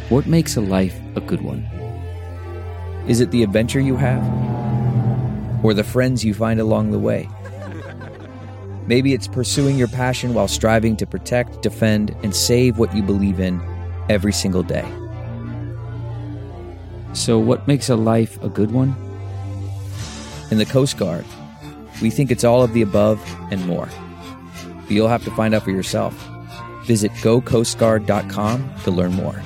What makes a life a good one? Is it the adventure you have? Or the friends you find along the way? Maybe it's pursuing your passion while striving to protect, defend, and save what you believe in every single day. So what makes a life a good one? In the Coast Guard, we think it's all of the above and more. But you'll have to find out for yourself. Visit gocoastguard.com to learn more.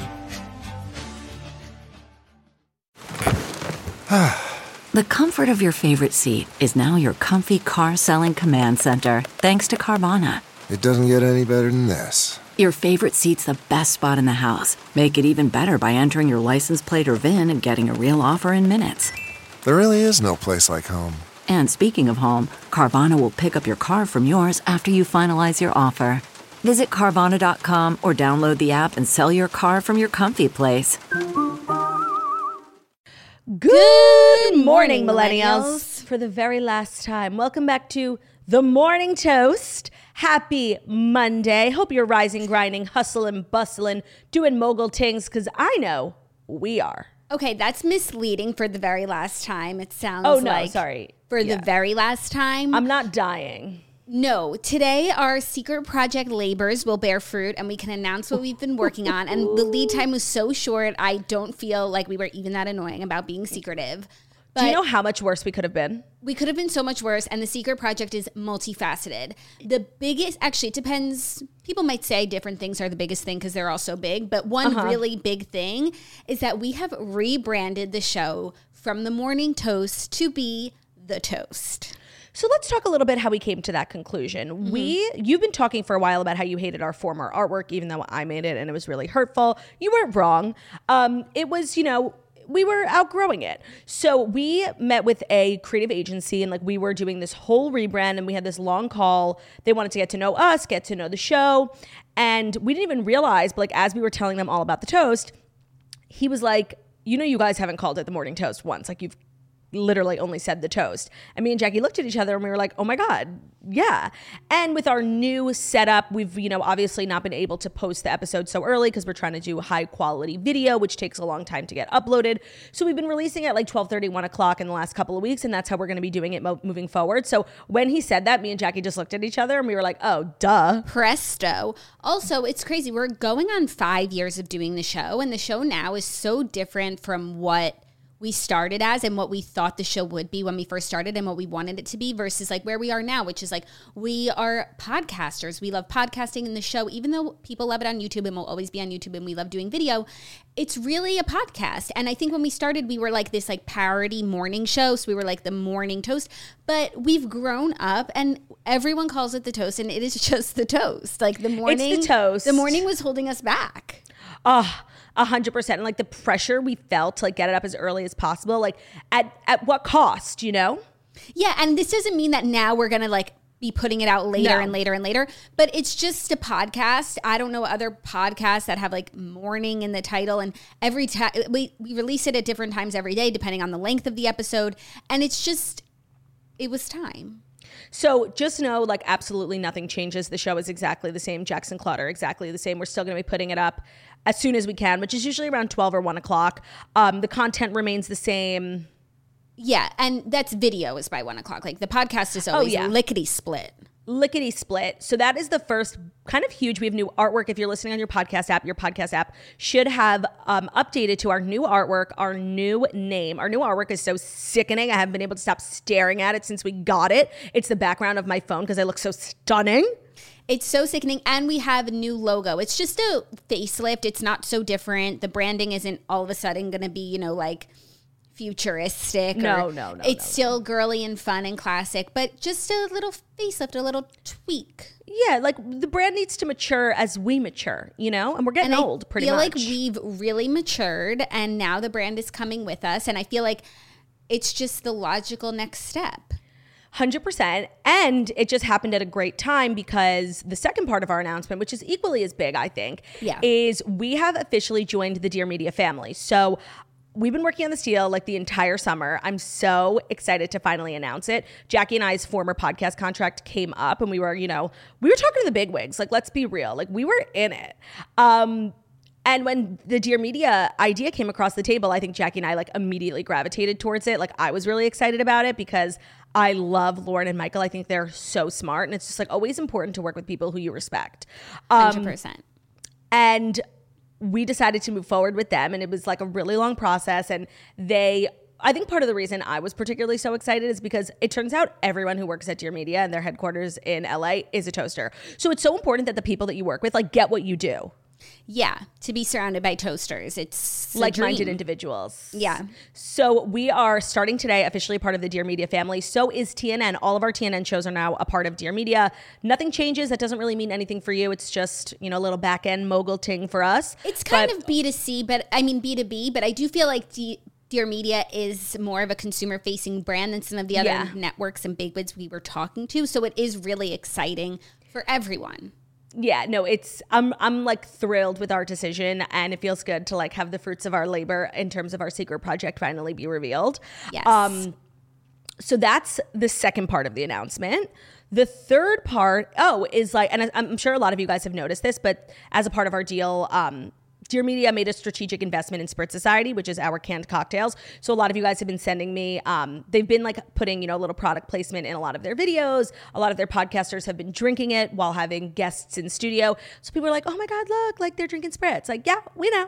The comfort of your favorite seat is now your comfy car-selling command center, thanks to Carvana. It doesn't get any better than this. Your favorite seat's the best spot in the house. Make it even better by entering your license plate or VIN and getting a real offer in minutes. There really is no place like home. And speaking of home, Carvana will pick up your car from yours after you finalize your offer. Visit Carvana.com or download the app and sell your car from your comfy place. Good morning, millennials. For the very last time, welcome back to The Morning Toast. Happy Monday. Hope you're rising, grinding, hustling, bustling, doing mogul tings, because I know we are. Okay, that's misleading for the very last time. It sounds sorry. For the very last time. I'm not dying. No, today our secret project labors will bear fruit and we can announce what we've been working on. And the lead time was so short, I don't feel like we were even that annoying about being secretive. But do you know how much worse we could have been? We could have been so much worse, and the secret project is multifaceted. The biggest, actually, it depends. People might say different things are the biggest thing because they're all so big, but one really big thing is that we have rebranded the show from The Morning Toast to be The Toast. So let's talk a little bit how we came to that conclusion. You've been talking for a while about how you hated our former artwork, even though I made it and it was really hurtful. You weren't wrong. It was, we were outgrowing it. So we met with a creative agency and we were doing this whole rebrand and we had this long call. They wanted to get to know us, get to know the show. And we didn't even realize, but as we were telling them all about the toast, he was like, you guys haven't called it The Morning Toast once. You've literally only said The Toast. And me and Jackie looked at each other and we were like, oh my God, yeah. And with our new setup, we've, obviously not been able to post the episode so early because we're trying to do high quality video, which takes a long time to get uploaded. So we've been releasing it 12:30, 1 o'clock in the last couple of weeks. And that's how we're going to be doing it moving forward. So when he said that, me and Jackie just looked at each other and we were like, oh, duh. Presto. Also, it's crazy. We're going on 5 years of doing the show, and the show now is so different from what we started as and what we thought the show would be when we first started and what we wanted it to be versus where we are now, which is we are podcasters. We love podcasting in the show, even though people love it on YouTube and will always be on YouTube and we love doing video. It's really a podcast. And I think when we started, we were this parody morning show. So we were The Morning Toast, but we've grown up and everyone calls it The Toast and it is just The Toast. The morning, it's The Toast. The morning was holding us back. 100%. And the pressure we felt to get it up as early as possible, at what cost, Yeah. And this doesn't mean that now we're going to be putting it out later and later and later, but it's just a podcast. I don't know other podcasts that have morning in the title, and every time we release it at different times every day, depending on the length of the episode. And it was time. So just know, absolutely nothing changes. The show is exactly the same. Jackson Claude are exactly the same. We're still going to be putting it up as soon as we can, which is usually around 12 or 1 o'clock. The content remains the same. Yeah, and that's video is by 1 o'clock. The podcast is always lickety split. Lickety split. So that is the first kind of huge. We have new artwork. If you're listening on your podcast app should have updated to our new artwork, our new name. Our new artwork is so sickening. I haven't been able to stop staring at it since we got it. It's the background of my phone because I look so stunning. It's so sickening. And we have a new logo. It's just a facelift. It's not so different. The branding isn't all of a sudden going to be, futuristic. No. It's still girly and fun and classic, but just a little facelift, a little tweak. Yeah, the brand needs to mature as we mature, and we're getting old pretty much. I feel we've really matured and now the brand is coming with us, and I feel it's just the logical next step. 100%. And it just happened at a great time because the second part of our announcement, which is equally as big, I think, is we have officially joined the Dear Media family. So we've been working on this deal the entire summer. I'm so excited to finally announce it. Jackie and I's former podcast contract came up and we were talking to the bigwigs. Let's be real. We were in it. And when the Dear Media idea came across the table, I think Jackie and I like immediately gravitated towards it. Like I was really excited about it because I love Lauren and Michael. I think they're so smart, and it's just like always important to work with people who you respect. 100%. And we decided to move forward with them, and it was like a really long process. And I think part of the reason I was particularly so excited is because it turns out everyone who works at Dear Media and their headquarters in LA is a toaster. So it's so important that the people that you work with like get what you do. Yeah, to be surrounded by toasters. It's like-minded individuals. Yeah. So we are starting today officially part of the Dear Media family. So is TNN. All of our TNN shows are now a part of Dear Media. Nothing changes. That doesn't really mean anything for you. It's just, a little back-end mogul ting for us. It's kind of B2C, but I mean B2B, but I do feel like Dear Media is more of a consumer-facing brand than some of the other networks and bigwigs we were talking to. So it is really exciting for everyone. Yeah, no, I'm like thrilled with our decision, and it feels good to like have the fruits of our labor in terms of our secret project finally be revealed. Yes. So that's the second part of the announcement. The third part, is like, and I'm sure a lot of you guys have noticed this, but as a part of our deal, Dear Media made a strategic investment in Spritz Society, which is our canned cocktails. So a lot of you guys have been sending me, they've been like putting, a little product placement in a lot of their videos. A lot of their podcasters have been drinking it while having guests in studio. So people are like, oh my God, look, like they're drinking Spritz. Like, yeah, we know.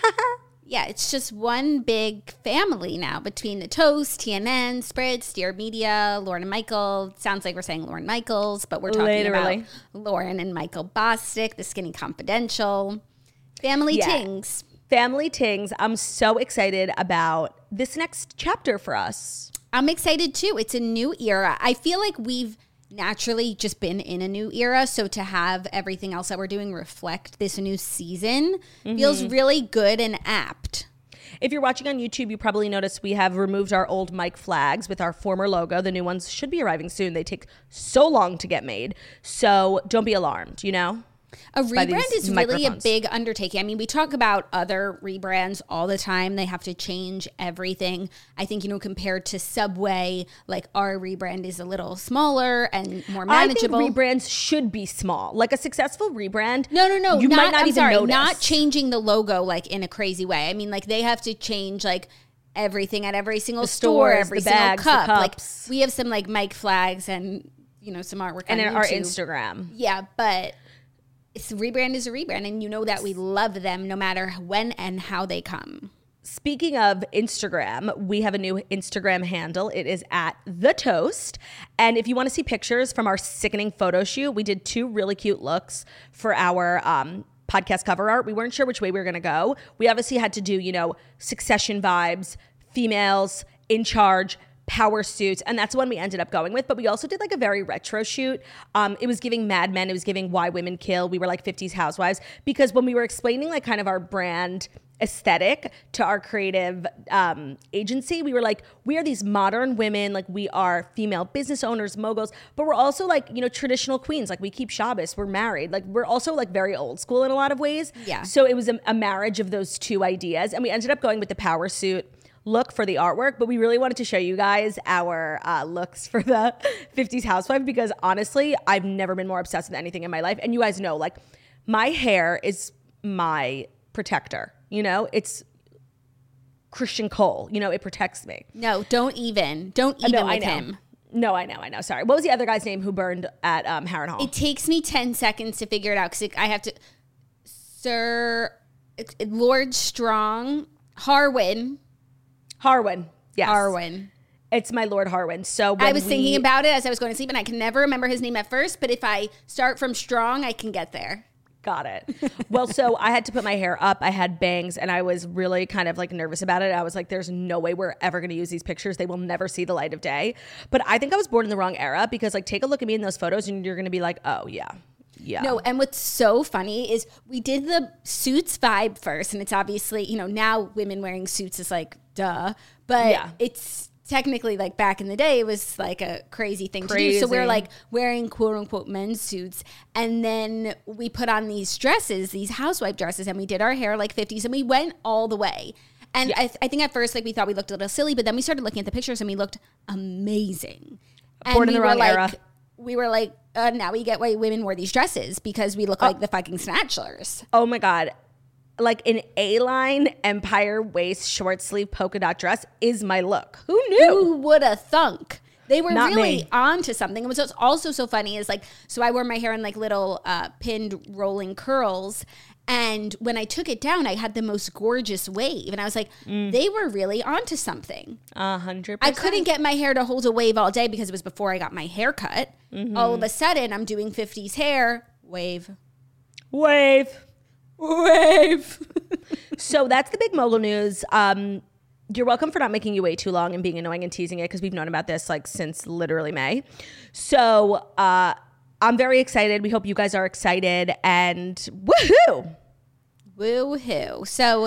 Yeah, it's just one big family now between the Toast, TNN, Spritz, Dear Media, Lauren and Michael. Sounds like we're saying Lauren Michaels, but we're talking about Lauren and Michael Bosstick, The Skinny Confidential. Family Tings. Family Tings. I'm so excited about this next chapter for us. I'm excited too. It's a new era. I feel like we've naturally just been in a new era. So to have everything else that we're doing reflect this new season feels really good and apt. If you're watching on YouTube, you probably noticed we have removed our old mic flags with our former logo. The new ones should be arriving soon. They take so long to get made. So don't be alarmed, A rebrand is really a big undertaking. I mean, we talk about other rebrands all the time. They have to change everything. I think, compared to Subway, like our rebrand is a little smaller and more manageable. I think rebrands should be small. Like a successful rebrand. No. You might not even notice. Not changing the logo like in a crazy way. I mean, like they have to change like everything at every single store, every single bags, cup. The like we have some like mic flags and, some artwork and on our Instagram. Yeah, but rebrand is a rebrand, and that we love them no matter when and how they come. Speaking of Instagram, we have a new Instagram handle. It is at The Toast. And if you want to see pictures from our sickening photo shoot, we did 2 really cute looks for our podcast cover art. We weren't sure which way we were going to go. We obviously had to do, Succession vibes, females in charge, power suits, and that's the one we ended up going with. But we also did like a very retro shoot. It was giving Mad Men. It was giving Why Women Kill. We were like 50s housewives, because when we were explaining like kind of our brand aesthetic to our creative agency, we were like, we are these modern women, like we are female business owners, moguls, but we're also like, traditional queens. Like we keep Shabbos, we're married. Like we're also like very old school in a lot of ways. Yeah. So it was a marriage of those two ideas. And we ended up going with the power suit look for the artwork, but we really wanted to show you guys our looks for the 50s housewife, because honestly, I've never been more obsessed with anything in my life. And you guys know, like my hair is my protector, it's Christian Cole, it protects me. No, don't even with him. No, I know. Sorry. What was the other guy's name who burned at Harrenhal? It takes me 10 seconds to figure it out because I have to. Lord Strong, Harwin. Yes. Harwin. It's my Lord Harwin. So I was thinking about it as I was going to sleep, and I can never remember his name at first, but if I start from Strong, I can get there. Got it. Well, so I had to put my hair up. I had bangs, and I was really kind of like nervous about it. I was like, there's no way we're ever going to use these pictures. They will never see the light of day. But I think I was born in the wrong era, because like take a look at me in those photos and you're going to be like, oh yeah. Yeah. No, and what's so funny is we did the suits vibe first, and it's obviously, now women wearing suits is like, duh. But it's technically like back in the day, it was like a crazy thing to do. So we're like wearing quote unquote men's suits. And then we put on these dresses, these housewife dresses, and we did our hair like 50s, and we went all the way. And I think at first, like we thought we looked a little silly, but then we started looking at the pictures and we looked amazing. Born in the wrong era. We were like, now we get why women wear these dresses, because we look like the fucking Snatchlers. Oh my God. like an A-line empire waist short sleeve polka dot dress is my look. Who knew? Who would have thunk? They were Not really me. onto something. And what's also so funny is like, so I wore my hair in like little pinned rolling curls. And when I took it down, I had the most gorgeous wave. And I was like, they were really onto something. 100%. I couldn't get my hair to hold a wave all day because it was before I got my hair cut. All of a sudden, I'm doing 50s hair. Wave. Wave. So that's the big mogul news. You're welcome for not making you wait too long and being annoying and teasing it, because we've known about this like since literally May. So I'm very excited. We hope you guys are excited, and woohoo! Woo-hoo. So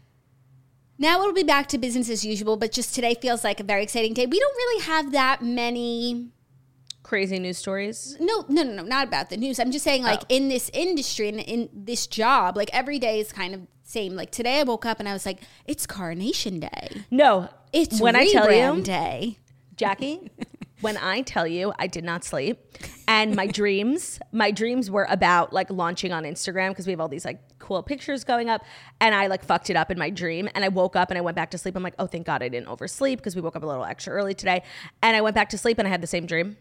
now it'll be back to business as usual, but just today feels like a very exciting day. We don't really have that many Crazy news stories. No, not about the news. I'm just saying, like, in this industry and in this job, like, every day is kind of same. Like, today I woke up and I was like, it's Carnation Day. No. It's when I tell you, Day. Jackie, when I tell you I did not sleep, and my dreams were about like launching on Instagram, because we have all these like cool pictures going up, and I like fucked it up in my dream, and I woke up and I went back to sleep. I'm like, oh, thank God I didn't oversleep, because we woke up a little extra early today, and I went back to sleep and I had the same dream.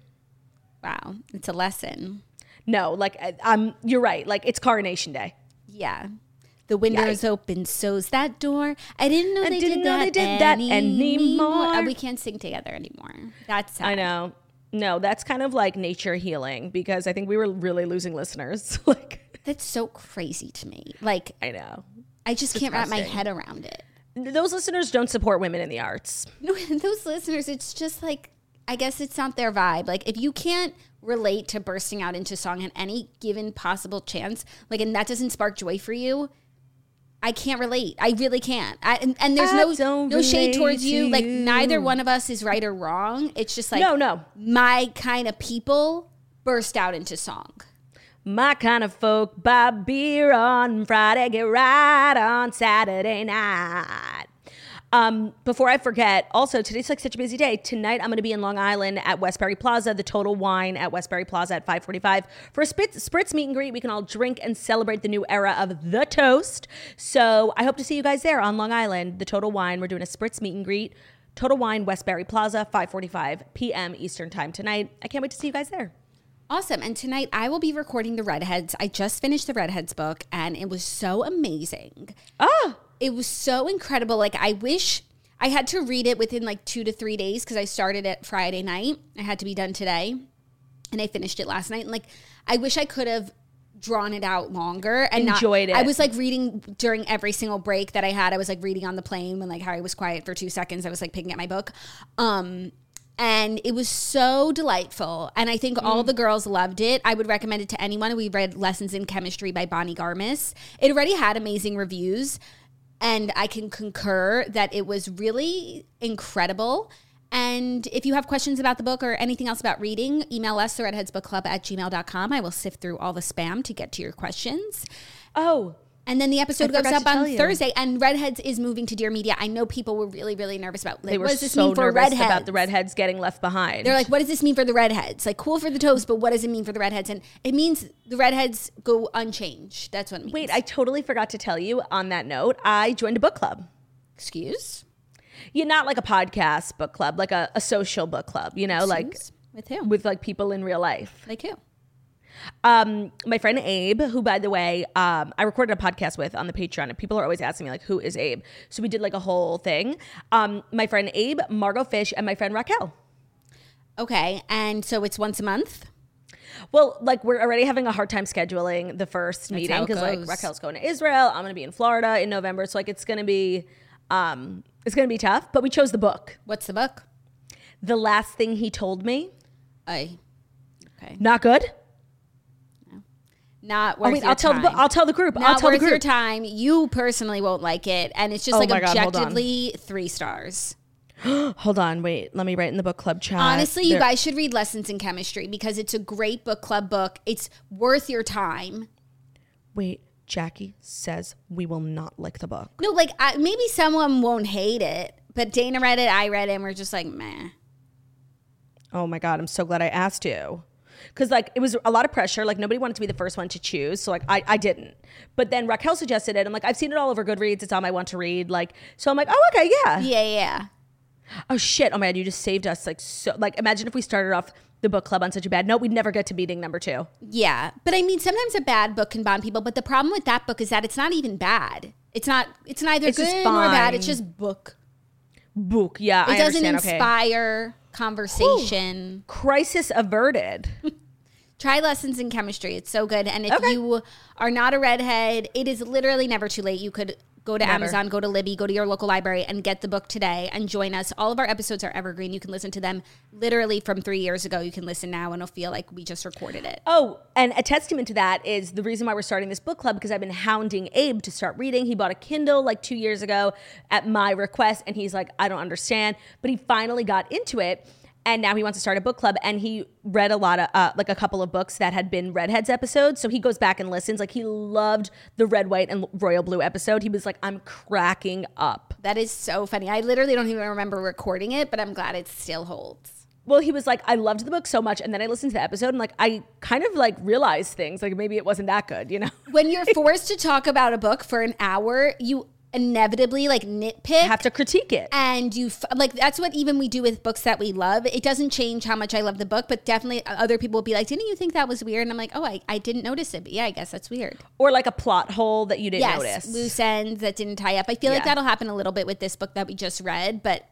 Wow. It's a lesson. No, like you're right. Like, it's Coronation Day. Yeah. The window is open, so's that door. I didn't know they did that anymore. We can't sing together anymore. That's sad. I know. No, that's kind of like nature healing, because I think we were really losing listeners. Like, that's so crazy to me. Like, I know. I just can't wrap my head around it. Those listeners don't support women in the arts. No, those listeners, it's just like, I guess it's not their vibe. Like, if you can't relate to bursting out into song at any given possible chance, like, and that doesn't spark joy for you, I can't relate. I really can't. And there's no shade towards you. Like, neither one of us is right or wrong. It's just like, no. My kind of people burst out into song. My kind of folk buy beer on Friday, get right on Saturday night. Before I forget, also, today's like such a busy day. Tonight, I'm going to be in Long Island at Westbury Plaza, the Total Wine at Westbury Plaza at 5:45 for a Spritz meet and greet. We can all drink and celebrate the new era of the toast. So I hope to see you guys there on Long Island, the Total Wine. We're doing a Spritz meet and greet. Total Wine, Westbury Plaza, 5:45 p.m. Eastern time tonight. I can't wait to see you guys there. Awesome. And tonight I will be recording the Redheads. I just finished the Redheads book, and it was so amazing. It was so incredible. Like, I wish I had to read it within like 2 to 3 days, because I started it Friday night. I had to be done today, and I finished it last night. And like, I wish I could have drawn it out longer and enjoyed it. I was like reading during every single break that I had. I was like reading on the plane when like Harry was quiet for 2 seconds. I was like picking at my book. And it was so delightful. And I think all the girls loved it. I would recommend it to anyone. We read Lessons in Chemistry by Bonnie Garmis. It already had amazing reviews, and I can concur that it was really incredible. And if you have questions about the book or anything else about reading, email us, theredheadsbookclub@gmail.com. I will sift through all the spam to get to your questions. Oh, and then the episode goes up on Thursday, and Redheads is moving to Dear Media. I know people were really, really nervous about, like, they were what does this so mean for nervous Redheads? about the Redheads getting left behind. They're like, what does this mean for the Redheads? Like, cool for the toast, but what does it mean for the Redheads? And it means the Redheads go unchanged. That's what it means. Wait, I totally forgot to tell you on that note, I joined a book club. Excuse? Yeah, not like a podcast book club, like a social book club, you know, like with who? with like people in real life. Like who? My friend Abe, who, by the way, I recorded a podcast with on the Patreon, and people are always asking me, like, who is Abe? So we did like a whole thing. My friend Abe, Margot Fish, and my friend Raquel. Okay, and so it's once a month? Well, like, we're already having a hard time scheduling the first meeting, because like Raquel's going to Israel, I'm going to be in Florida in November, so like it's going to be tough. But we chose the book. What's the book? The Last Thing He Told Me. Okay. Not good. Not worth your I'll time. tell the group. Not worth your time. You personally won't like it, and it's just like objectively 3 stars. Hold on, wait. Let me write in the book club chat. Honestly, you guys should read Lessons in Chemistry, because it's a great book club book. It's worth your time. Wait, Jackie says we will not like the book. No, like maybe someone won't hate it, but Dana read it, I read it, and we're just like, meh. Oh my God, I'm so glad I asked you. Because like it was a lot of pressure. Like nobody wanted to be the first one to choose. So like I didn't. But then Raquel suggested it. I'm like, I've seen it all over Goodreads. It's on my want to read. Like, so I'm like, oh, okay, yeah. Yeah. Oh shit. Oh man, you just saved us. Like so like imagine if we started off the book club on such a bad note, we'd never get to meeting number 2. Yeah. But I mean, sometimes a bad book can bond people. But the problem with that book is that it's not even bad. It's neither It's just good nor bad. fine. It's just book. Book. Yeah. It I doesn't understand. inspire conversation. Crisis averted. Try Lessons in Chemistry. It's so good. And if Okay. you are not a redhead, it is literally never too late. You could go to Never. Amazon, go to Libby, go to your local library and get the book today and join us. All of our episodes are evergreen. You can listen to them literally from 3 years ago. You can listen now and it'll feel like we just recorded it. Oh, and a testament to that is the reason why we're starting this book club, because I've been hounding Abe to start reading. He bought a Kindle like 2 years ago at my request, and he's like, I don't understand. But he finally got into it, and now he wants to start a book club, and he read a lot of, like a couple of books that had been Redheads episodes, so he goes back and listens. Like, he loved the Red, White, and Royal Blue episode. He was like, I'm cracking up. That is so funny. I literally don't even remember recording it, but I'm glad it still holds. Well, he was like, I loved the book so much, and then I listened to the episode, and like, I kind of like realized things, like maybe it wasn't that good, you know? When you're forced to talk about a book for an hour, you inevitably like nitpick. Have to critique it. And like, that's what even we do with books that we love. It doesn't change how much I love the book, but definitely other people will be like, didn't you think that was weird? And I'm like, oh, I didn't notice it. But yeah, I guess that's weird. Or like a plot hole that you didn't Yes, notice. loose ends that didn't tie up. I feel like Yeah. that'll happen a little bit with this book that we just read, but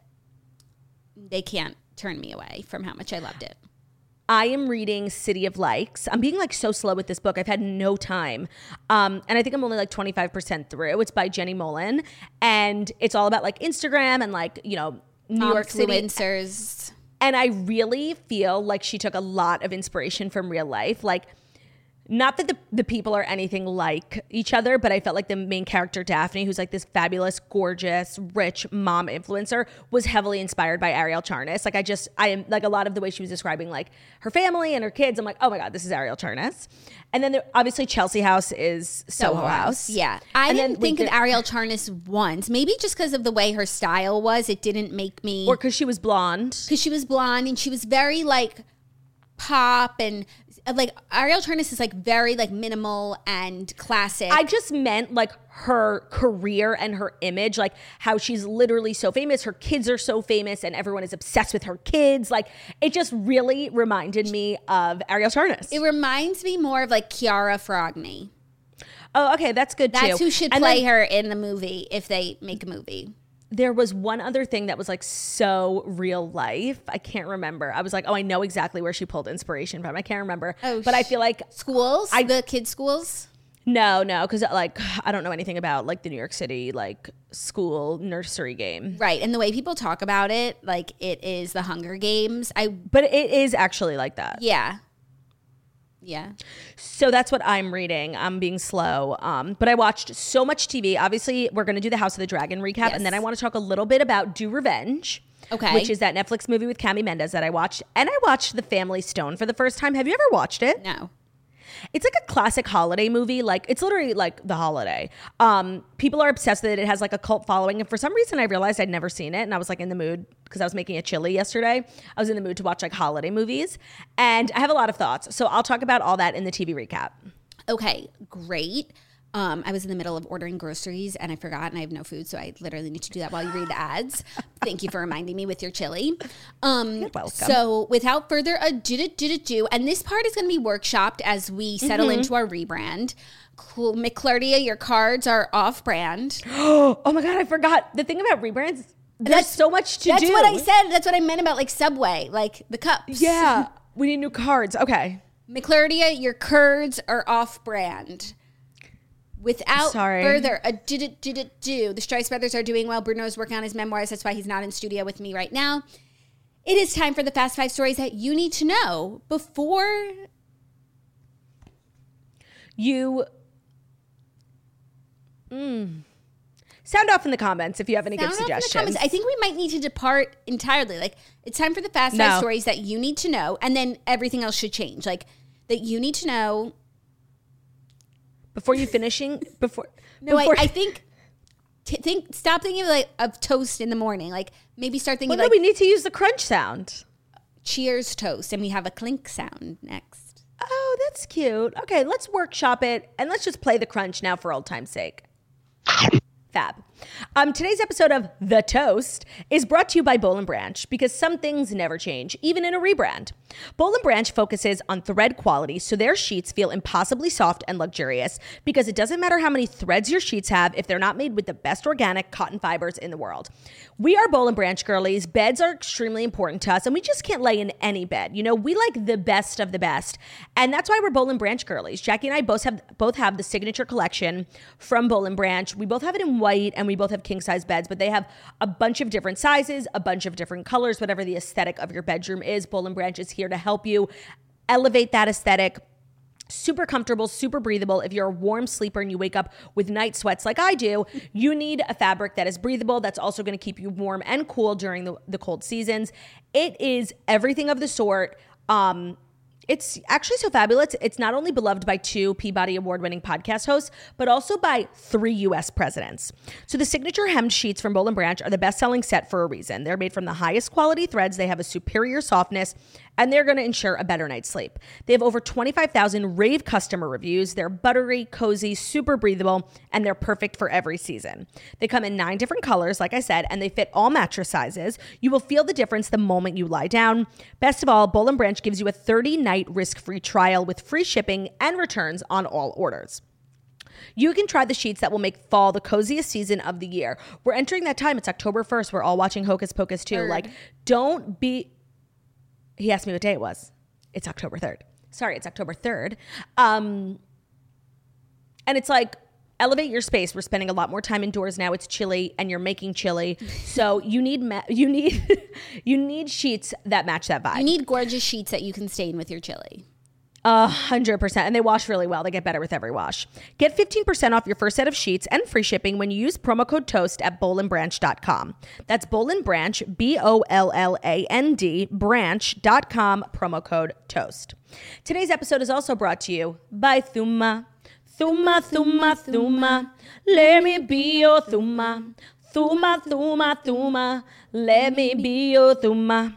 they can't turn me away from how much I loved it. I am reading City of Likes. I'm being like so slow with this book. I've had no time. And I think I'm only like 25% through. It's by Jenny Molin. And it's all about like Instagram and like, you know, New York City. Influencers. And I really feel like she took a lot of inspiration from real life. Like, not that the people are anything like each other, but I felt like the main character, Daphne, who's like this fabulous, gorgeous, rich mom influencer, was heavily inspired by Ariel Charnas. Like I am like a lot of the way she was describing like her family and her kids. I'm like, oh my God, this is Ariel Charnas. And then obviously Chelsea House is Soho House. Yeah. I And didn't then think of Ariel Charnas once. Maybe just because of the way her style was, it didn't make me... Or because she was blonde. Because she was blonde and she was very like pop and like Ariel Charnas is like very like minimal and classic. I just meant like her career and her image, like how she's literally so famous. Her kids are so famous and everyone is obsessed with her kids. Like it just really reminded me of Ariel Charnas. It reminds me more of like Chiara Frogni. Oh, okay. That's good too. That's who should And play then her in the movie if they make a movie. There was one other thing that was like so real life. I can't remember. I was like, oh, I know exactly where she pulled inspiration from. I can't remember. Oh, but I feel like Schools? The kids' schools? no, because like I don't know anything about like the New York City like school nursery game. Right. And the way people talk about it, like it is the Hunger Games. But it is actually like that. Yeah. Yeah. So that's what I'm reading. I'm being slow. But I watched so much TV. Obviously, we're going to do the House of the Dragon recap. Yes. And then I want to talk a little bit about Do Revenge. Okay. Which is that Netflix movie with Cami Mendes that I watched. And I watched The Family Stone for the first time. Have you ever watched it? No. It's like a classic holiday movie. Like it's literally like The Holiday. People are obsessed with it. It has like a cult following. And for some reason I realized I'd never seen it. And I was like in the mood because I was making a chili yesterday. I was in the mood to watch like holiday movies. And I have a lot of thoughts. So I'll talk about all that in the TV recap. Okay, great. I was in the middle of ordering groceries and I forgot and I have no food. So I literally need to do that while you read the ads. Thank you for reminding me with your chili. You're welcome. So without further ado, and this part is going to be workshopped as we settle into our rebrand. Cool. McClurdia, your cards are off brand. Oh my God, I forgot. The thing about rebrands, there's so much to do. That's what I said. That's what I meant about like Subway, like the cups. Yeah. We need new cards. Okay. McClurdia, your curds are off brand. Without Sorry. further ado, the Strice brothers are doing well. Bruno's working on his memoirs. That's why he's not in studio with me right now. It is time for the Fast 5 stories that you need to know before you sound off in the comments if you have any good Sound off in the suggestions. comments. I think we might need to depart entirely. Like, it's time for the Fast 5 No. stories that you need to know, and then everything else should change. Like, that you need to know. Before you finishing, before No, before, I think stop thinking of, like, of toast in the morning. Like, maybe start thinking well, no, like we need to use the crunch sound. cheers toast, and we have a clink sound next. Oh, that's cute. Okay, let's workshop it and let's just play the crunch now for old time's sake. Fab. Today's episode of The Toast is brought to you by Boll & Branch, because some things never change, even in a rebrand. Boll & Branch focuses on thread quality, so their sheets feel impossibly soft and luxurious, because it doesn't matter how many threads your sheets have if they're not made with the best organic cotton fibers in the world. We are Boll & Branch girlies. Beds are extremely important to us, and we just can't lay in any bed. You know, we like the best of the best, and that's why we're Boll & Branch girlies. Jackie and I both have the signature collection from Boll & Branch. We both have it in white, and we both have king-size beds, but they have a bunch of different sizes, a bunch of different colors, whatever the aesthetic of your bedroom is. Boll & Branch is here to help you elevate that aesthetic. Super comfortable, super breathable. If you're a warm sleeper and you wake up with night sweats like I do, you need a fabric that is breathable, that's also going to keep you warm and cool during the cold seasons. It is everything of the sort. It's actually so fabulous. It's not only beloved by 2 Peabody Award-winning podcast hosts, but also by 3 U.S. presidents. So the signature hemmed sheets from Boll & Branch are the best-selling set for a reason. They're made from the highest quality threads. They have a superior softness, and they're going to ensure a better night's sleep. They have over 25,000 rave customer reviews. They're buttery, cozy, super breathable, and they're perfect for every season. They come in 9 different colors, like I said, and they fit all mattress sizes. You will feel the difference the moment you lie down. Best of all, Boll & Branch gives you a 30-night risk-free trial with free shipping and returns on all orders. You can try the sheets that will make fall the coziest season of the year. We're entering that time. It's October 1st. We're all watching Hocus Pocus too. Like, don't be... He asked me what day it was. It's October 3rd. Sorry, it's October 3rd. And it's like, elevate your space. We're spending a lot more time indoors now. It's chilly and you're making chili. So you need sheets that match that vibe. You need gorgeous sheets that you can stain with your chili. 100%. And they wash really well. They get better with every wash. Get 15% off your first set of sheets and free shipping when you use promo code TOAST at bollandbranch.com. That's Boll & Branch, BOLLAND, branch.com, promo code TOAST. Today's episode is also brought to you by Thuma. Thuma, Thuma, Thuma, let me be your Thuma. Thuma, Thuma, Thuma, let me be your Thuma.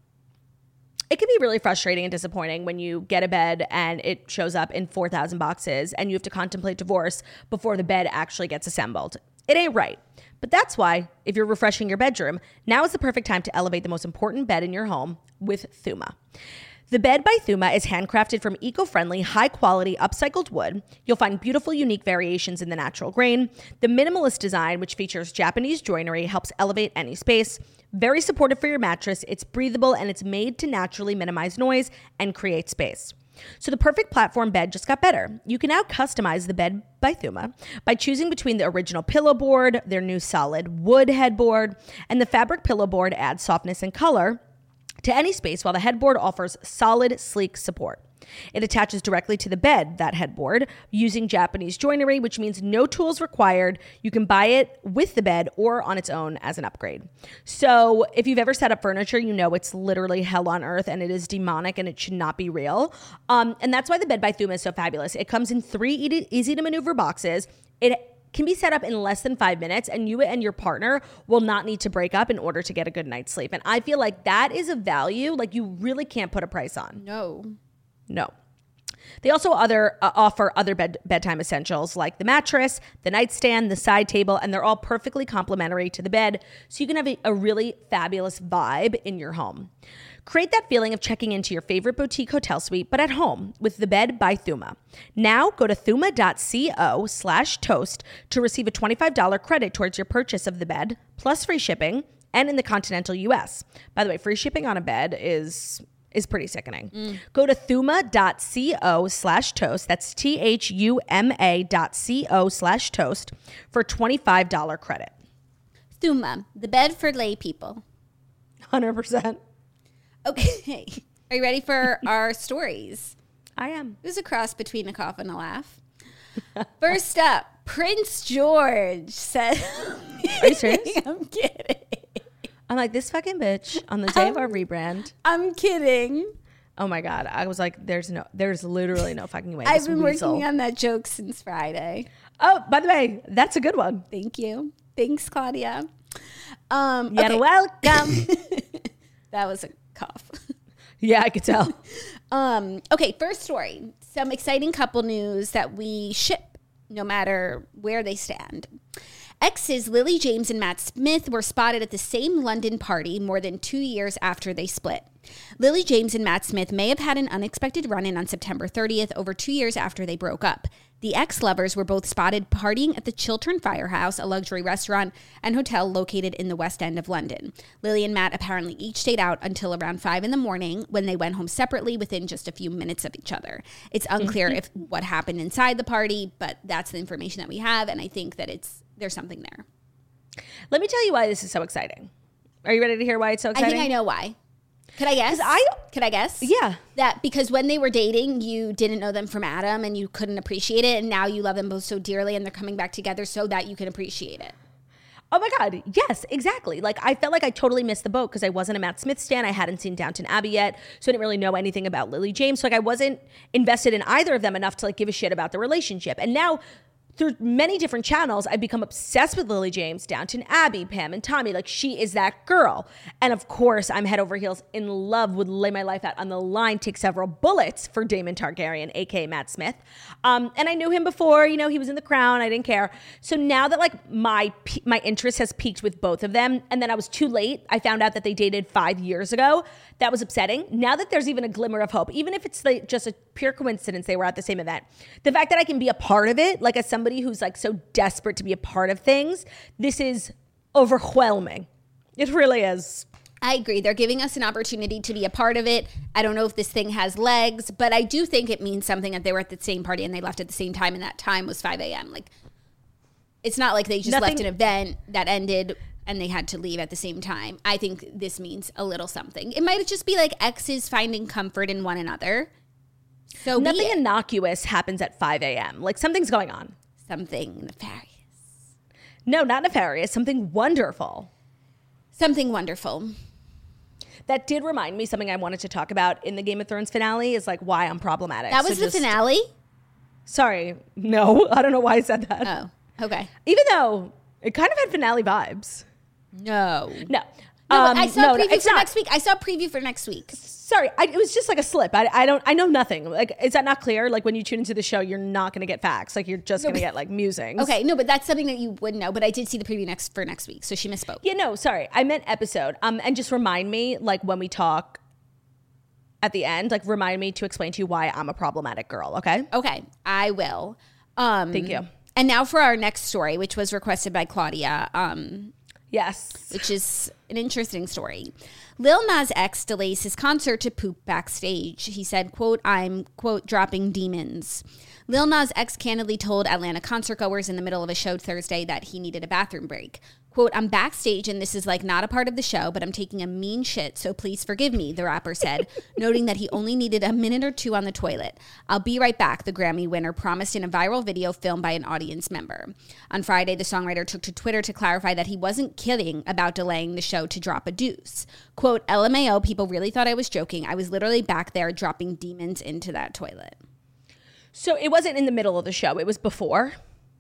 It can be really frustrating and disappointing when you get a bed and it shows up in 4,000 boxes and you have to contemplate divorce before the bed actually gets assembled. It ain't right. But that's why, if you're refreshing your bedroom, now is the perfect time to elevate the most important bed in your home with Thuma. The bed by Thuma is handcrafted from eco-friendly, high-quality, upcycled wood. You'll find beautiful, unique variations in the natural grain. The minimalist design, which features Japanese joinery, helps elevate any space. Very supportive for your mattress. It's breathable, and it's made to naturally minimize noise and create space. So the perfect platform bed just got better. You can now customize the bed by Thuma by choosing between the original pillow board, their new solid wood headboard, and the fabric pillow board adds softness and color to any space, while the headboard offers solid, sleek support. It attaches directly to the bed, that headboard, using Japanese joinery, which means no tools required. You can buy it with the bed or on its own as an upgrade. So if you've ever set up furniture, you know it's literally hell on earth and it is demonic and it should not be real. And that's why the bed by Thuma is so fabulous. It comes in 3 easy to maneuver boxes. It can be set up in less than 5 minutes, and you and your partner will not need to break up in order to get a good night's sleep. And I feel like that is a value like you really can't put a price on. No. They also offer other bedtime essentials like the mattress, the nightstand, the side table, and they're all perfectly complementary to the bed, so you can have a really fabulous vibe in your home. Create that feeling of checking into your favorite boutique hotel suite, but at home with the bed by Thuma. Now go to thuma.co/toast to receive a $25 credit towards your purchase of the bed, plus free shipping, and in the continental U.S. By the way, free shipping on a bed is pretty sickening. Go to thuma.co/toast. That's THUMA.co/toast for $25 credit. Thuma, the bed for lay people. 100%. Okay. Are you ready for our stories? I am. It was a cross between a cough and a laugh. First up, Prince George said... Are you serious? I'm kidding. I'm like, this fucking bitch on the day of our rebrand. I'm kidding. Oh my God. I was like, there's literally no fucking way. I've been working on that joke since Friday. Oh, by the way, that's a good one. Thank you. Thanks, Claudia. You're welcome. That was a cough. Yeah, I could tell. Okay, first story. Some exciting couple news that we ship no matter where they stand. Exes Lily James and Matt Smith were spotted at the same London party more than 2 years after they split. Lily James and Matt Smith may have had an unexpected run-in on September 30th, over 2 years after they broke up. The ex-lovers were both spotted partying at the Chiltern Firehouse, a luxury restaurant and hotel located in the West End of London. Lily and Matt apparently each stayed out until around 5 in the morning when they went home separately within just a few minutes of each other. It's unclear if what happened inside the party, but that's the information that we have, and I think that there's something there. Let me tell you why this is so exciting. Are you ready to hear why it's so exciting? I think I know why. Could I guess? Could I guess? Yeah. That because when they were dating, you didn't know them from Adam and you couldn't appreciate it. And now you love them both so dearly and they're coming back together so that you can appreciate it. Oh my God. Yes, exactly. Like I felt like I totally missed the boat because I wasn't a Matt Smith stan. I hadn't seen Downton Abbey yet. So I didn't really know anything about Lily James. So like I wasn't invested in either of them enough to like give a shit about the relationship. And now through many different channels, I've become obsessed with Lily James, Downton Abbey, Pam and Tommy. Like she is that girl. And of course, I'm head over heels in love, would lay my life out on the line, take several bullets for Daemon Targaryen, aka Matt Smith. And I knew him before, you know, he was in The Crown. I didn't care. So now that like my interest has peaked with both of them, and then I was too late. I found out that they dated 5 years ago. That was upsetting. Now that there's even a glimmer of hope, even if it's like just a pure coincidence they were at the same event, the fact that I can be a part of it, like as somebody who's like so desperate to be a part of things, this is overwhelming. It really is. I agree. They're giving us an opportunity to be a part of it. I don't know if this thing has legs, but I do think it means something that they were at the same party and they left at the same time, and that time was 5 a.m. Like, it's not like they just left an event that ended and they had to leave at the same time. I think this means a little something. It might just be like exes finding comfort in one another. So nothing innocuous happens at 5 a.m. Like something's going on. Something nefarious. No, not nefarious. Something wonderful. Something wonderful. That did remind me something I wanted to talk about in the Game of Thrones finale is like why I'm problematic. That was the finale? Sorry. No, I don't know why I said that. Oh, okay. Even though it kind of had finale vibes. No. I saw a preview for next week. I saw a preview for next week. Sorry, it was just like a slip. I know nothing. Like, is that not clear? Like when you tune into the show, you're not going to get facts. Like you're just going to get like musings. Okay, no, but that's something that you wouldn't know. But I did see the preview for next week, so she misspoke. Yeah, no, sorry, I meant episode. And just remind me, like when we talk at the end, like remind me to explain to you why I'm a problematic girl. Okay. Okay, I will. Thank you. And now for our next story, which was requested by Claudia. Yes. Which is an interesting story. Lil Nas X delays his concert to poop backstage. He said, quote, I'm, quote, dropping demons. Lil Nas X candidly told Atlanta concertgoers in the middle of a show Thursday that he needed a bathroom break. Quote, I'm backstage and this is like not a part of the show, but I'm taking a mean shit, so please forgive me, the rapper said, noting that he only needed a minute or two on the toilet. I'll be right back, the Grammy winner promised in a viral video filmed by an audience member. On Friday, the songwriter took to Twitter to clarify that he wasn't kidding about delaying the show to drop a deuce. Quote, LMAO, people really thought I was joking. I was literally back there dropping demons into that toilet. So it wasn't in the middle of the show. It was before.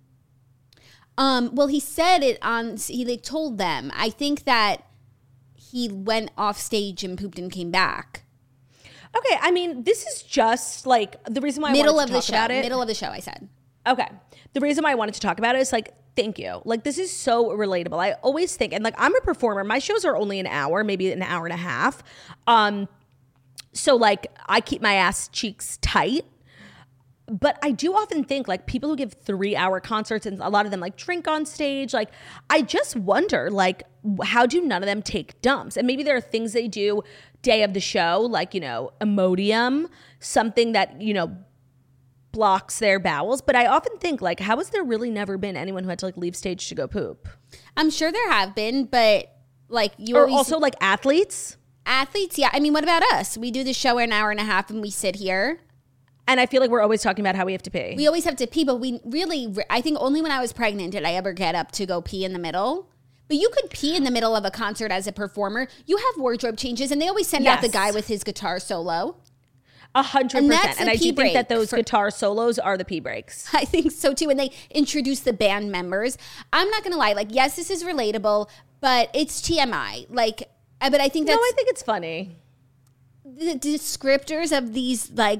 Well, he said it he like told them. I think that he went off stage and pooped and came back. Okay, I mean, this is just like the reason why I wanted to talk about it. Middle of the show, I said. Okay. The reason why I wanted to talk about it is like, thank you. Like, this is so relatable. I always think, and like, I'm a performer. My shows are only an hour, maybe an hour and a half. So like, I keep my ass cheeks tight. But I do often think like people who give 3-hour concerts and a lot of them like drink on stage, like I just wonder like how do none of them take dumps? And maybe there are things they do day of the show, like, you know, Imodium, something that, you know, blocks their bowels. But I often think like, how has there really never been anyone who had to like leave stage to go poop? I'm sure there have been, but like you or also like athletes. Yeah. I mean, what about us? We do the show an hour and a half and we sit here. And I feel like we're always talking about how we have to pee. We always have to pee, but we really, I think only when I was pregnant did I ever get up to go pee in the middle. But you could pee in the middle of a concert as a performer. You have wardrobe changes, and they always send out the guy with his guitar solo. 100%. And I do think that those guitar solos are the pee breaks. I think so too. And they introduce the band members. I'm not going to lie. Like, yes, this is relatable, but it's TMI. Like, but I think that's... No, I think it's funny. the descriptors of these like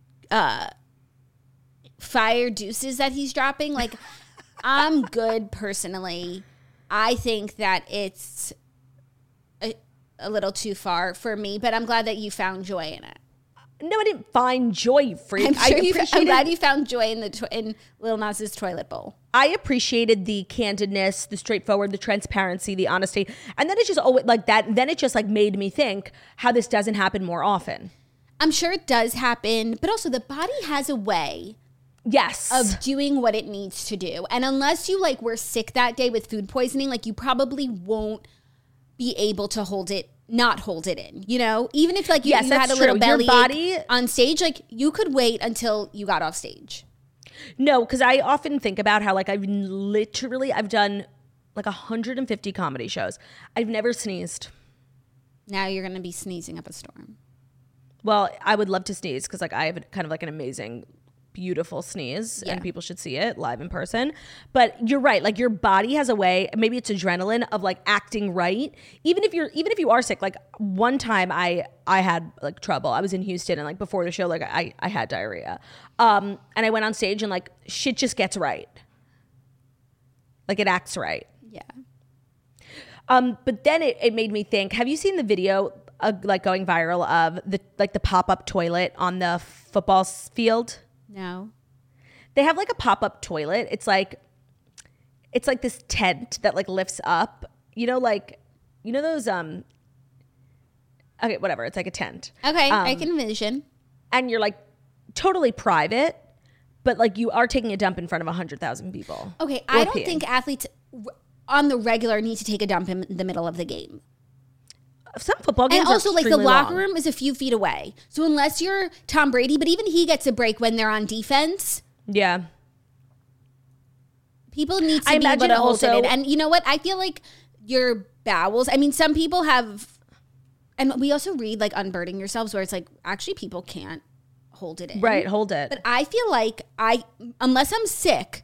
fire deuces that he's dropping, like I'm good personally. I think that it's a little too far for me, but I'm glad that you found joy in it. No, I didn't find joy, you freak. I'm glad you found joy in Lil Nas's toilet bowl. I appreciated the candidness, the straightforward, the transparency, the honesty. And then it's just always like that. Then it just like made me think how this doesn't happen more often. I'm sure it does happen, but also the body has a way of doing what it needs to do. And unless you like were sick that day with food poisoning, like you probably won't be able to not hold it in, you know? Even if like you had a little belly ache on stage, like you could wait until you got off stage. No, because I often think about how like I've done like 150 comedy shows. I've never sneezed. Now you're going to be sneezing up a storm. Well, I would love to sneeze because like I have kind of like an amazing, beautiful sneeze and people should see it live in person. But you're right. Like your body has a way, maybe it's adrenaline of like acting right. Even if you are sick, like one time I had like trouble. I was in Houston and like before the show, like I had diarrhea. And I went on stage and like shit just gets right. Like it acts right. Yeah. But then it made me think, have you seen the video like going viral of the pop-up toilet on the football field? No. They have like a pop-up toilet. It's like this tent that like lifts up. You know those okay, whatever. It's like a tent. Okay, I can envision. And you're like totally private, but like you are taking a dump in front of 100,000 people. Okay, I don't think athletes on the regular need to take a dump in the middle of the game. Some football games and also like the locker long. room is a few feet away, so unless you're Tom Brady, but even he gets a break when they're on defense. Yeah, people need to be able to hold it in. And you know what, I feel like your bowels, I mean some people have, and we also read like Unburdening Yourselves where it's like actually people can't hold it in, right? Hold it. But I feel like unless I'm sick,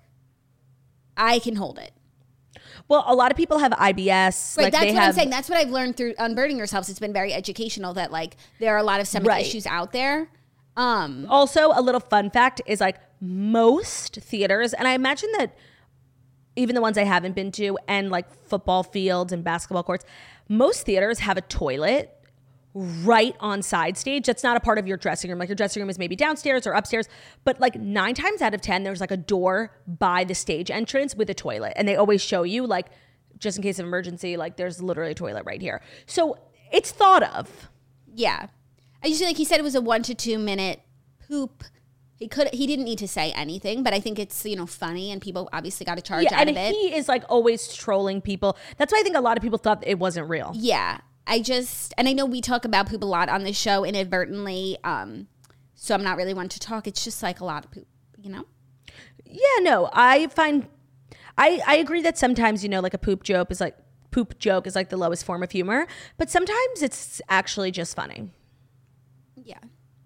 I can hold it. Well, a lot of people have IBS. Right, like that's what I'm saying. That's what I've learned through Unburdening Yourselves. It's been very educational that like there are a lot of stomach issues out there. Also, a little fun fact is like most theaters, and I imagine that even the ones I haven't been to and like football fields and basketball courts, most theaters have a toilet right on side stage. That's not a part of your dressing room. Like your dressing room is maybe downstairs or upstairs, but like 9 times out of 10, there's like a door by the stage entrance with a toilet. And they always show you like, just in case of emergency, like there's literally a toilet right here. So it's thought of. Yeah. I just feel like he said it was a 1 to 2 minute poop. He didn't need to say anything, but I think it's, funny and people obviously got a charge out of it. And he is like always trolling people. That's why I think a lot of people thought it wasn't real. Yeah. And I know we talk about poop a lot on this show inadvertently, so I'm not really one to talk. It's just like a lot of poop, Yeah, no, I agree that sometimes, like a poop joke is like the lowest form of humor, but sometimes it's actually just funny. Yeah.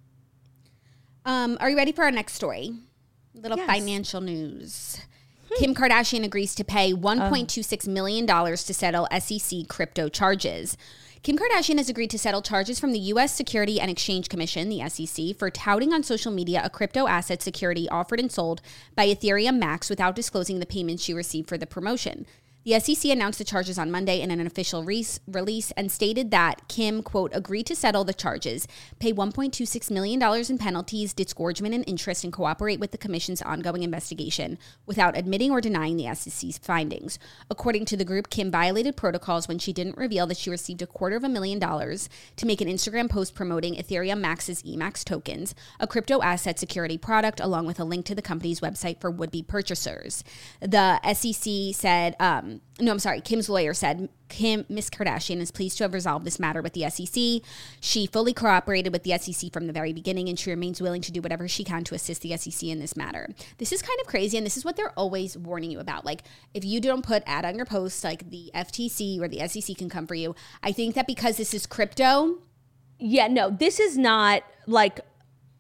Are you ready for our next story? Little financial news. Kim Kardashian agrees to pay $1.26 million to settle SEC crypto charges. Kim Kardashian has agreed to settle charges from the U.S. Security and Exchange Commission, the SEC, for touting on social media a crypto asset security offered and sold by Ethereum Max without disclosing the payments she received for the promotion. The SEC announced the charges on Monday in an official release and stated that Kim, quote, agreed to settle the charges, pay $1.26 million in penalties, disgorgement, and interest, and cooperate with the Commission's ongoing investigation without admitting or denying the SEC's findings. According to the group, Kim violated protocols when she didn't reveal that she received $250,000 to make an Instagram post promoting Ethereum Max's EMAX tokens, a crypto asset security product, along with a link to the company's website for would-be purchasers. The SEC said, Kim's lawyer said, Miss Kardashian is pleased to have resolved this matter with the SEC. She fully cooperated with the SEC from the very beginning, and she remains willing to do whatever she can to assist the SEC in this matter. This is kind of crazy, and this is what they're always warning you about. Like, if you don't put ad on your post, like the FTC or the SEC can come for you. I think that because this is crypto. Yeah, no, this is not like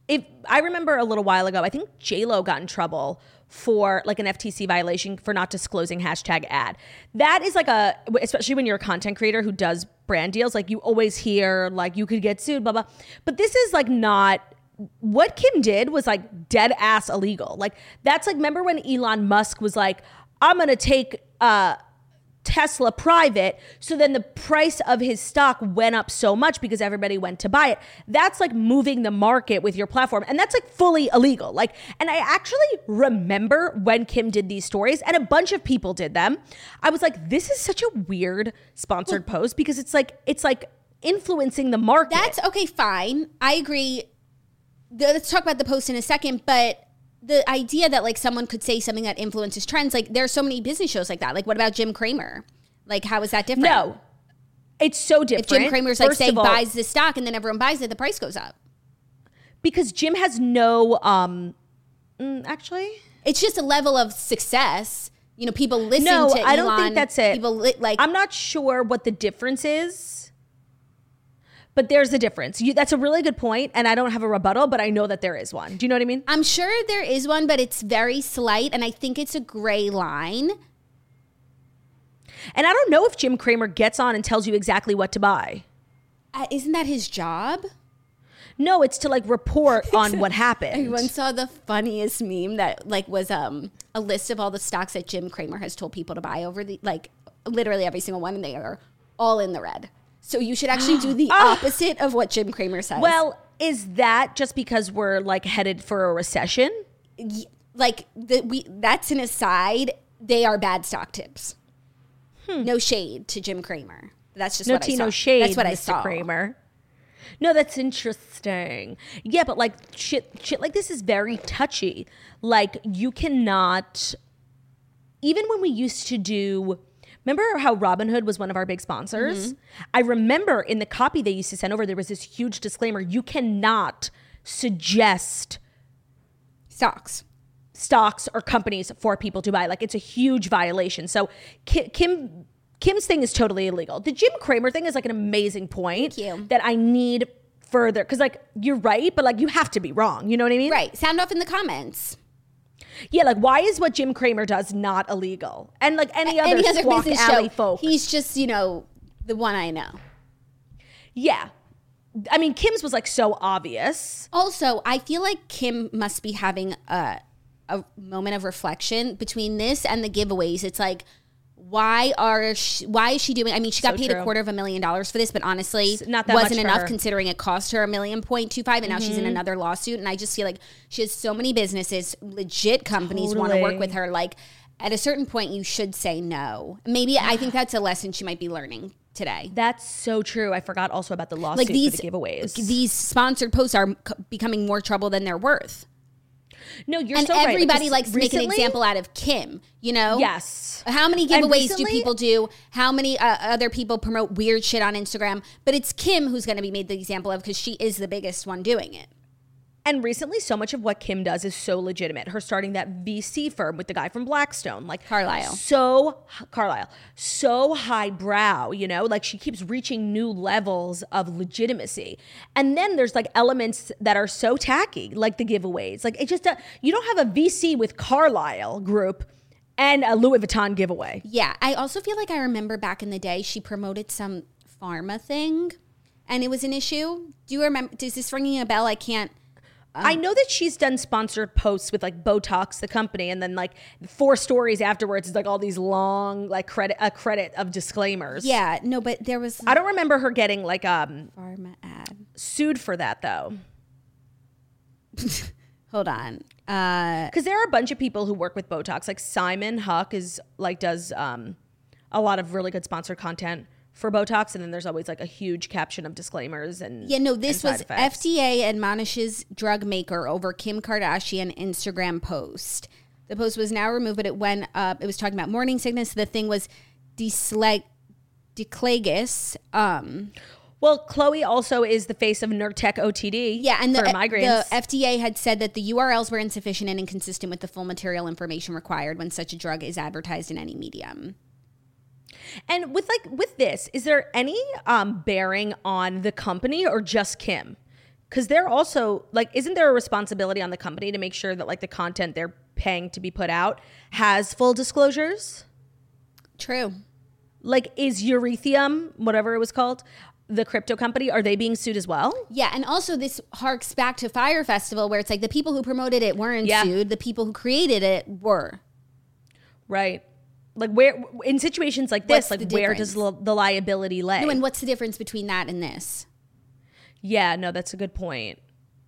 if I remember a little while ago, I think J-Lo got in trouble for like an FTC violation for not disclosing #ad. That is like especially when you're a content creator who does brand deals, like you always hear like you could get sued, blah, blah. But this is like not, what Kim did was like dead ass illegal. Like that's like, remember when Elon Musk was like, I'm going to take Tesla private, so then the price of his stock went up so much because everybody went to buy it. That's like moving the market with your platform, and that's like fully illegal. Like, and I actually remember when Kim did these stories, and a bunch of people did them. I was like, this is such a weird sponsored post because it's like influencing the market. That's okay, fine. I agree. Let's talk about the post in a second, but the idea that like someone could say something that influences trends, like there are so many business shows like that. Like what about Jim Cramer? Like how is that different? No, it's so different. If Jim Cramer's like say buys this stock and then everyone buys it, the price goes up. Because Jim has no, actually. It's just a level of success. You know, people listen to Elon. I don't think that's it. People like. I'm not sure what the difference is. But there's a difference. That's a really good point, and I don't have a rebuttal, but I know that there is one. Do you know what I mean? I'm sure there is one, but it's very slight, and I think it's a gray line. And I don't know if Jim Cramer gets on and tells you exactly what to buy. Isn't that his job? No, it's to like report on what happened. Everyone saw the funniest meme that like was a list of all the stocks that Jim Cramer has told people to buy over the like literally every single one, and they are all in the red. So you should actually do the opposite of what Jim Cramer says. Well, is that just because we're like headed for a recession? Like that's an aside. They are bad stock tips. No shade to Jim Cramer. That's just what I saw. No shade, that's what Mr. I saw. Cramer. No, that's interesting. Yeah, but like shit like this is very touchy. Like you cannot, even when we used to do, remember how Robinhood was one of our big sponsors? Mm-hmm. I remember in the copy they used to send over, there was this huge disclaimer. You cannot suggest stocks or companies for people to buy. Like it's a huge violation. So Kim's thing is totally illegal. The Jim Cramer thing is like an amazing point that I need further. Because like you're right, but like you have to be wrong. You know what I mean? Right. Sound off in the comments. Yeah, like why is what Jim Cramer does not illegal? And like any other Squawk Alley folk. He's just, you know, the one I know. Yeah. I mean, Kim's was like so obvious. Also, I feel like Kim must be having a moment of reflection between this and the giveaways. It's like, why is she doing? I mean, she got paid $250,000 for this, but honestly, it's not that wasn't much enough her. Considering it cost her $1.25 million, and now she's in another lawsuit. And I just feel like she has so many businesses, legit companies want to work with her. Like at a certain point, you should say no. Maybe I think that's a lesson she might be learning today. That's so true. I forgot also about the lawsuit for the giveaways. These sponsored posts are becoming more trouble than they're worth. No, you're and so right. And everybody likes to make an example out of Kim, you know? Yes. How many giveaways do people do? How many other people promote weird shit on Instagram? But it's Kim who's going to be made the example of because she is the biggest one doing it. And recently, so much of what Kim does is so legitimate. Her starting that VC firm with the guy from Blackstone, like Carlyle, so highbrow, you know, like she keeps reaching new levels of legitimacy. And then there's like elements that are so tacky, like the giveaways. Like it just, you don't have a VC with Carlyle Group and a Louis Vuitton giveaway. Yeah, I also feel like I remember back in the day, she promoted some pharma thing, and it was an issue. Do you remember? Is this ringing a bell? I can't. I know that she's done sponsored posts with like Botox, the company, and then like 4 stories afterwards is like all these long like credit of disclaimers. Yeah, no, but there was. I don't remember her getting like pharma ad sued for that though. Hold on, because there are a bunch of people who work with Botox. Like Simon Huck is like does a lot of really good sponsored content for Botox, and then there's always like a huge caption of disclaimers and this was effects. FDA admonishes drug maker over Kim Kardashian Instagram post. The post was now removed, but it went up. It was talking about morning sickness. The thing was declagus. Well, Chloe also is the face of Nurtec OTD. Yeah, and for migraines. The FDA had said that the URLs were insufficient and inconsistent with the full material information required when such a drug is advertised in any medium. And with this, is there any bearing on the company or just Kim? Because they're also like, isn't there a responsibility on the company to make sure that like the content they're paying to be put out has full disclosures? True. Like, is Eurythium, whatever it was called, the crypto company, are they being sued as well? Yeah, and also this harks back to Fyre Festival, where it's like the people who promoted it weren't sued, the people who created it were. Right. Like, where in situations like this, What's like the where difference? does the liability lay? No, and what's the difference between that and this? Yeah, no, that's a good point.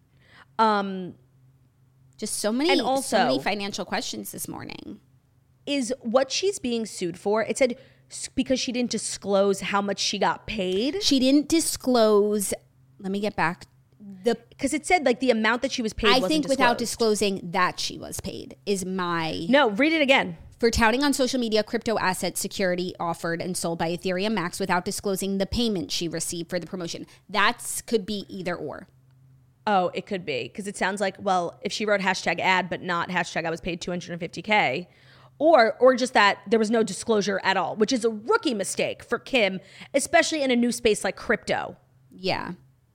Just so many, And also- so many financial questions this morning. Is what she's being sued for, it said because she didn't disclose how much she got paid? She didn't disclose. Let me get back. Because it said like the amount that she was paid I wasn't think disclosed. without disclosing that she was paid is my. No, read it again. For touting on social media crypto asset security offered and sold by Ethereum Max without disclosing the payment she received for the promotion. That could be either or. Oh, it could be. Because it sounds like, well, if she wrote hashtag ad, but not hashtag I was paid $250K, or just that there was no disclosure at all, which is a rookie mistake for Kim, especially in a new space like crypto. Yeah.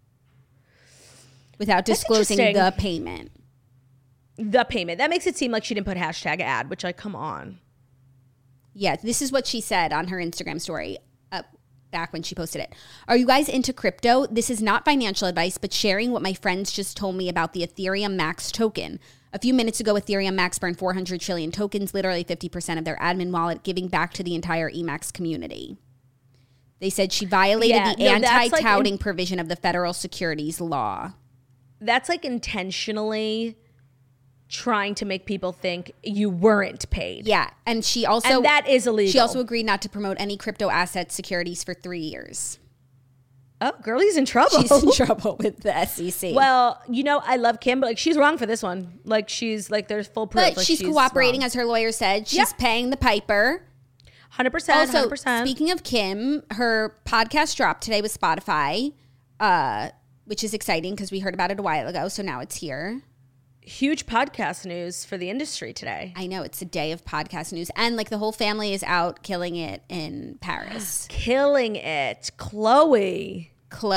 Without That's disclosing interesting. the payment. The payment. That makes it seem like she didn't put hashtag ad, which like, come on. Yeah, this is what she said on her Instagram story back when she posted it. Are you guys into crypto? This is not financial advice, but sharing what my friends just told me about the Ethereum Max token. A few minutes ago, Ethereum Max burned 400 trillion tokens, literally 50% of their admin wallet, giving back to the entire Emax community. They said she violated the anti-touting provision of the federal securities law. That's like intentionally trying to make people think you weren't paid. Yeah, and she also... And that is illegal. She also agreed not to promote any crypto asset securities for 3 years. Oh, girlie's in trouble. She's in trouble with the SEC. Well, you know, I love Kim, but like she's wrong for this one. Like she's like there's full proof. but like, she's cooperating, wrong. as her lawyer said. She's Yep. paying the piper. 100%. Also, 100%. speaking of Kim, her podcast dropped today with Spotify, which is exciting because we heard about it a while ago. So now it's here. Huge podcast news for the industry today. I know it's a day of podcast news, and like the whole family is out killing it in Paris. Killing it. Chloe.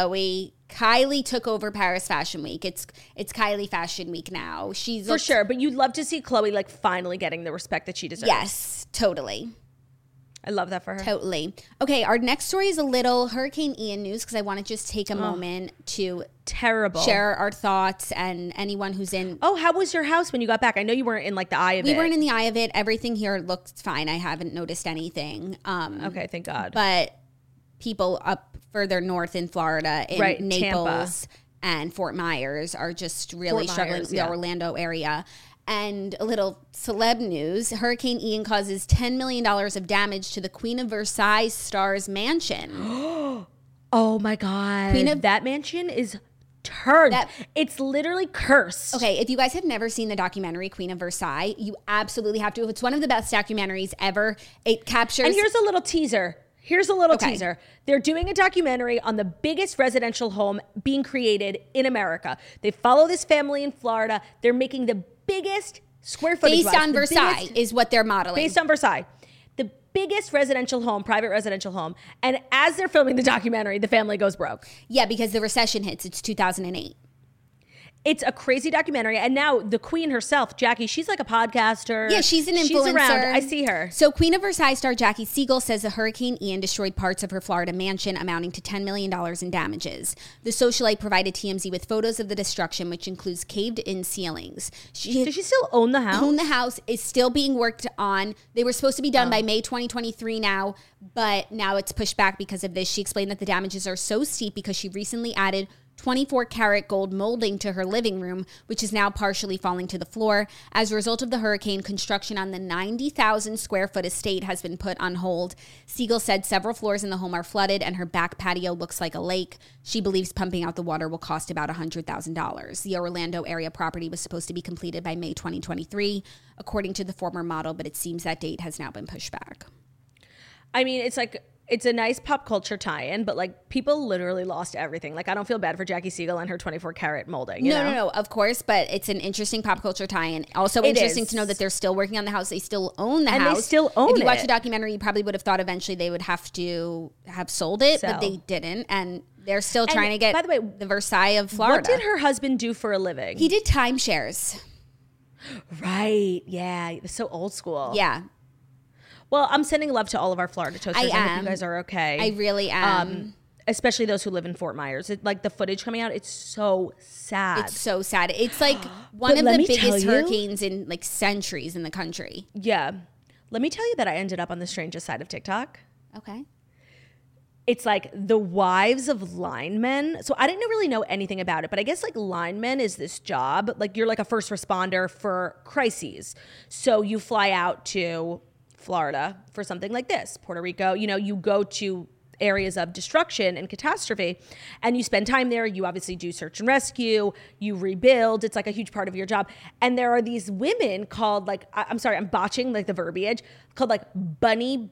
Kylie took over Paris Fashion Week. It's Kylie Fashion Week now. She's For sure. But you'd love to see Chloe like finally getting the respect that she deserves. Yes, totally. I love that for her. Totally. Okay, our next story is a little Hurricane Ian news because I want to just take a moment to Terrible. share our thoughts and anyone who's in. Oh, how was your house when you got back? I know you weren't in like the eye of it. We weren't in the eye of it. Everything here looked fine. I haven't noticed anything. Okay, thank God. But people up further north in Florida, in Right, Naples and Fort Myers, are just really Fort struggling. Myers, The yeah. Orlando area. And a little celeb news, Hurricane Ian causes $10 million of damage to the Queen of Versailles star's mansion. Oh my God. Queen of- that mansion is turned. It's literally cursed. Okay, if you guys have never seen the documentary Queen of Versailles, you absolutely have to. It's one of the best documentaries ever. It captures... And here's a little teaser. Okay. Teaser. They're doing a documentary on the biggest residential home being created in America. They follow this family in Florida. They're making the biggest square footage based on Versailles is what they're modeling. Based on Versailles. The biggest residential home, private residential home. And as they're filming the documentary, the family goes broke. Yeah, because the recession hits. It's 2008. It's a crazy documentary. And now the queen herself, Jackie, she's like a podcaster. Yeah, she's an influencer. She's around. I see her. So Queen of Versailles star Jackie Siegel says the Hurricane Ian destroyed parts of her Florida mansion amounting to $10 million in damages. The socialite provided TMZ with photos of the destruction, which includes caved-in ceilings. Does she still own the house? The house is still being worked on. They were supposed to be done by May 2023 now, but now it's pushed back because of this. She explained that the damages are so steep because she recently added 24-karat gold molding to her living room, which is now partially falling to the floor. As a result of the hurricane, construction on the 90,000 square foot estate has been put on hold. Siegel said several floors in the home are flooded and her back patio looks like a lake. She believes pumping out the water will cost about $100,000. The Orlando area property was supposed to be completed by May 2023, according to the former model, but it seems that date has now been pushed back. I mean, it's a nice pop culture tie-in, but like people literally lost everything. Like I don't feel bad for Jackie Siegel and her 24-karat molding. You know? No, of course, but it's an interesting pop culture tie-in. Also interesting to know that they're still working on the house. They still own the house. And they still own it. If you watch the documentary, you probably would have thought eventually they would have to have sold it, but they didn't. And They're still And trying to get, by the way, the Versailles of Florida. What did her husband do for a living? He did timeshares. Right. Yeah. So old school. Yeah. Well, I'm sending love to all of our Florida toasters. I hope you guys are okay. I really am. Especially those who live in Fort Myers. Like the footage coming out, it's so sad. It's so sad. It's like one of the biggest hurricanes in like centuries in the country. Yeah. Let me tell you that I ended up on the strangest side of TikTok. Okay. It's like the wives of linemen. So I didn't really know anything about it, but I guess like linemen is this job. Like you're like a first responder for crises. So you fly out to Florida for something like this, Puerto Rico. You know, you go to areas of destruction and catastrophe and you spend time there. You obviously do search and rescue, you rebuild. It's like a huge part of your job. And there are these women called like, I'm sorry, I'm botching like the verbiage, called like bunny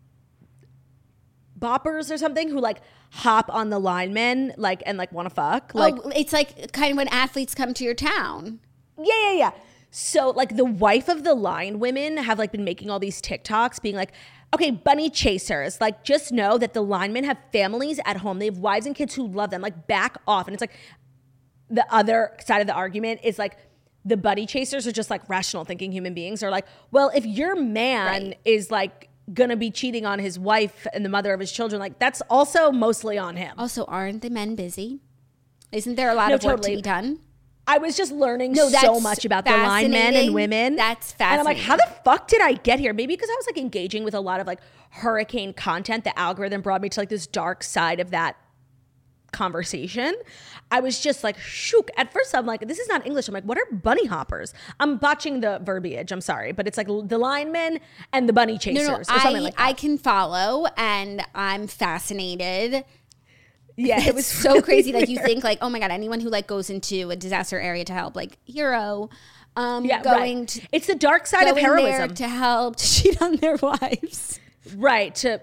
boppers or something, who like hop on the linemen like and like want to fuck. Like, it's like kind of when athletes come to your town. Yeah. So like the wife of the line women have like been making all these TikToks being like, okay, bunny chasers, like just know that the linemen have families at home. They have wives and kids who love them. Like back off. And it's like the other side of the argument is like the bunny chasers are just like rational thinking human beings are like, well, if your man is like gonna be cheating on his wife and the mother of his children, like that's also mostly on him. Also, aren't the men busy? Isn't there a lot of work to be done? I was just learning so much about the linemen and women. That's fascinating. And I'm like, how the fuck did I get here? Maybe because I was like engaging with a lot of like hurricane content. The algorithm brought me to like this dark side of that conversation. I was just like shook. At first I'm like, this is not English. I'm like, what are bunny hoppers? I'm botching the verbiage. I'm sorry. But it's like the linemen and the bunny chasers or something like that. I can follow and I'm fascinated. Yeah, it was so crazy. Like you think like, oh my God, anyone who like goes into a disaster area to help, like hero, it's the dark side of heroism. There to help to cheat on their wives. Right. To,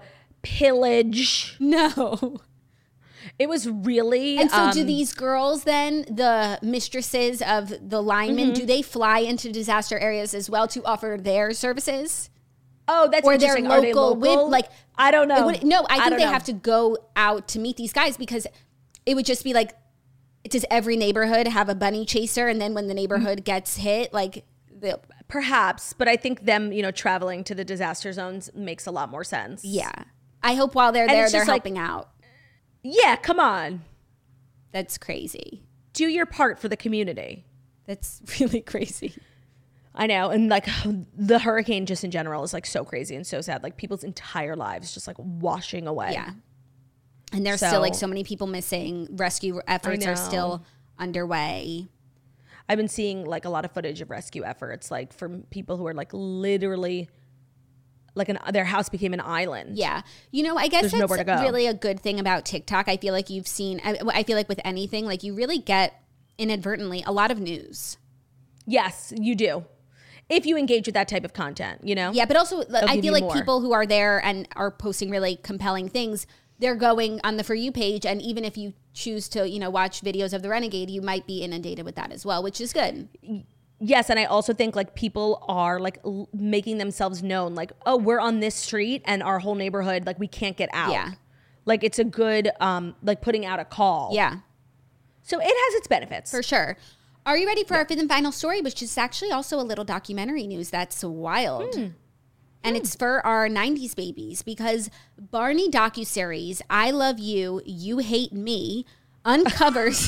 pillage. No. It was really. And so do these girls then, the mistresses of the linemen, do they fly into disaster areas as well to offer their services? Oh, that's interesting. Are they local? Like, I don't know. I think they have to go out to meet these guys because it would just be like, does every neighborhood have a bunny chaser? And then when the neighborhood gets hit, like perhaps, but I think them, traveling to the disaster zones makes a lot more sense. Yeah. I hope while they're there, they're helping out. Yeah, come on. That's crazy. Do your part for the community. That's really crazy. I know. And like the hurricane just in general is like so crazy and so sad. Like people's entire lives just like washing away. Yeah. And there's still like so many people missing. Rescue efforts are still underway. I've been seeing like a lot of footage of rescue efforts, like from people who are like literally like their house became an island. Yeah. I guess there's nowhere to go. Really a good thing about TikTok. I feel like you've seen, I feel like with anything, like you really get inadvertently a lot of news. Yes, you do. If you engage with that type of content, Yeah, but also I feel like people who are there and are posting really compelling things, they're going on the For You page. And even if you choose to, watch videos of the Renegade, you might be inundated with that as well, which is good. Yes. And I also think like people are like making themselves known, like, oh, we're on this street and our whole neighborhood, like we can't get out. Yeah. Like it's a good, like putting out a call. Yeah. So it has its benefits. For sure. Are you ready for our fifth and final story, which is actually also a little documentary news that's wild? And it's for our 90s babies because Barney docuseries I Love You, You Hate Me uncovers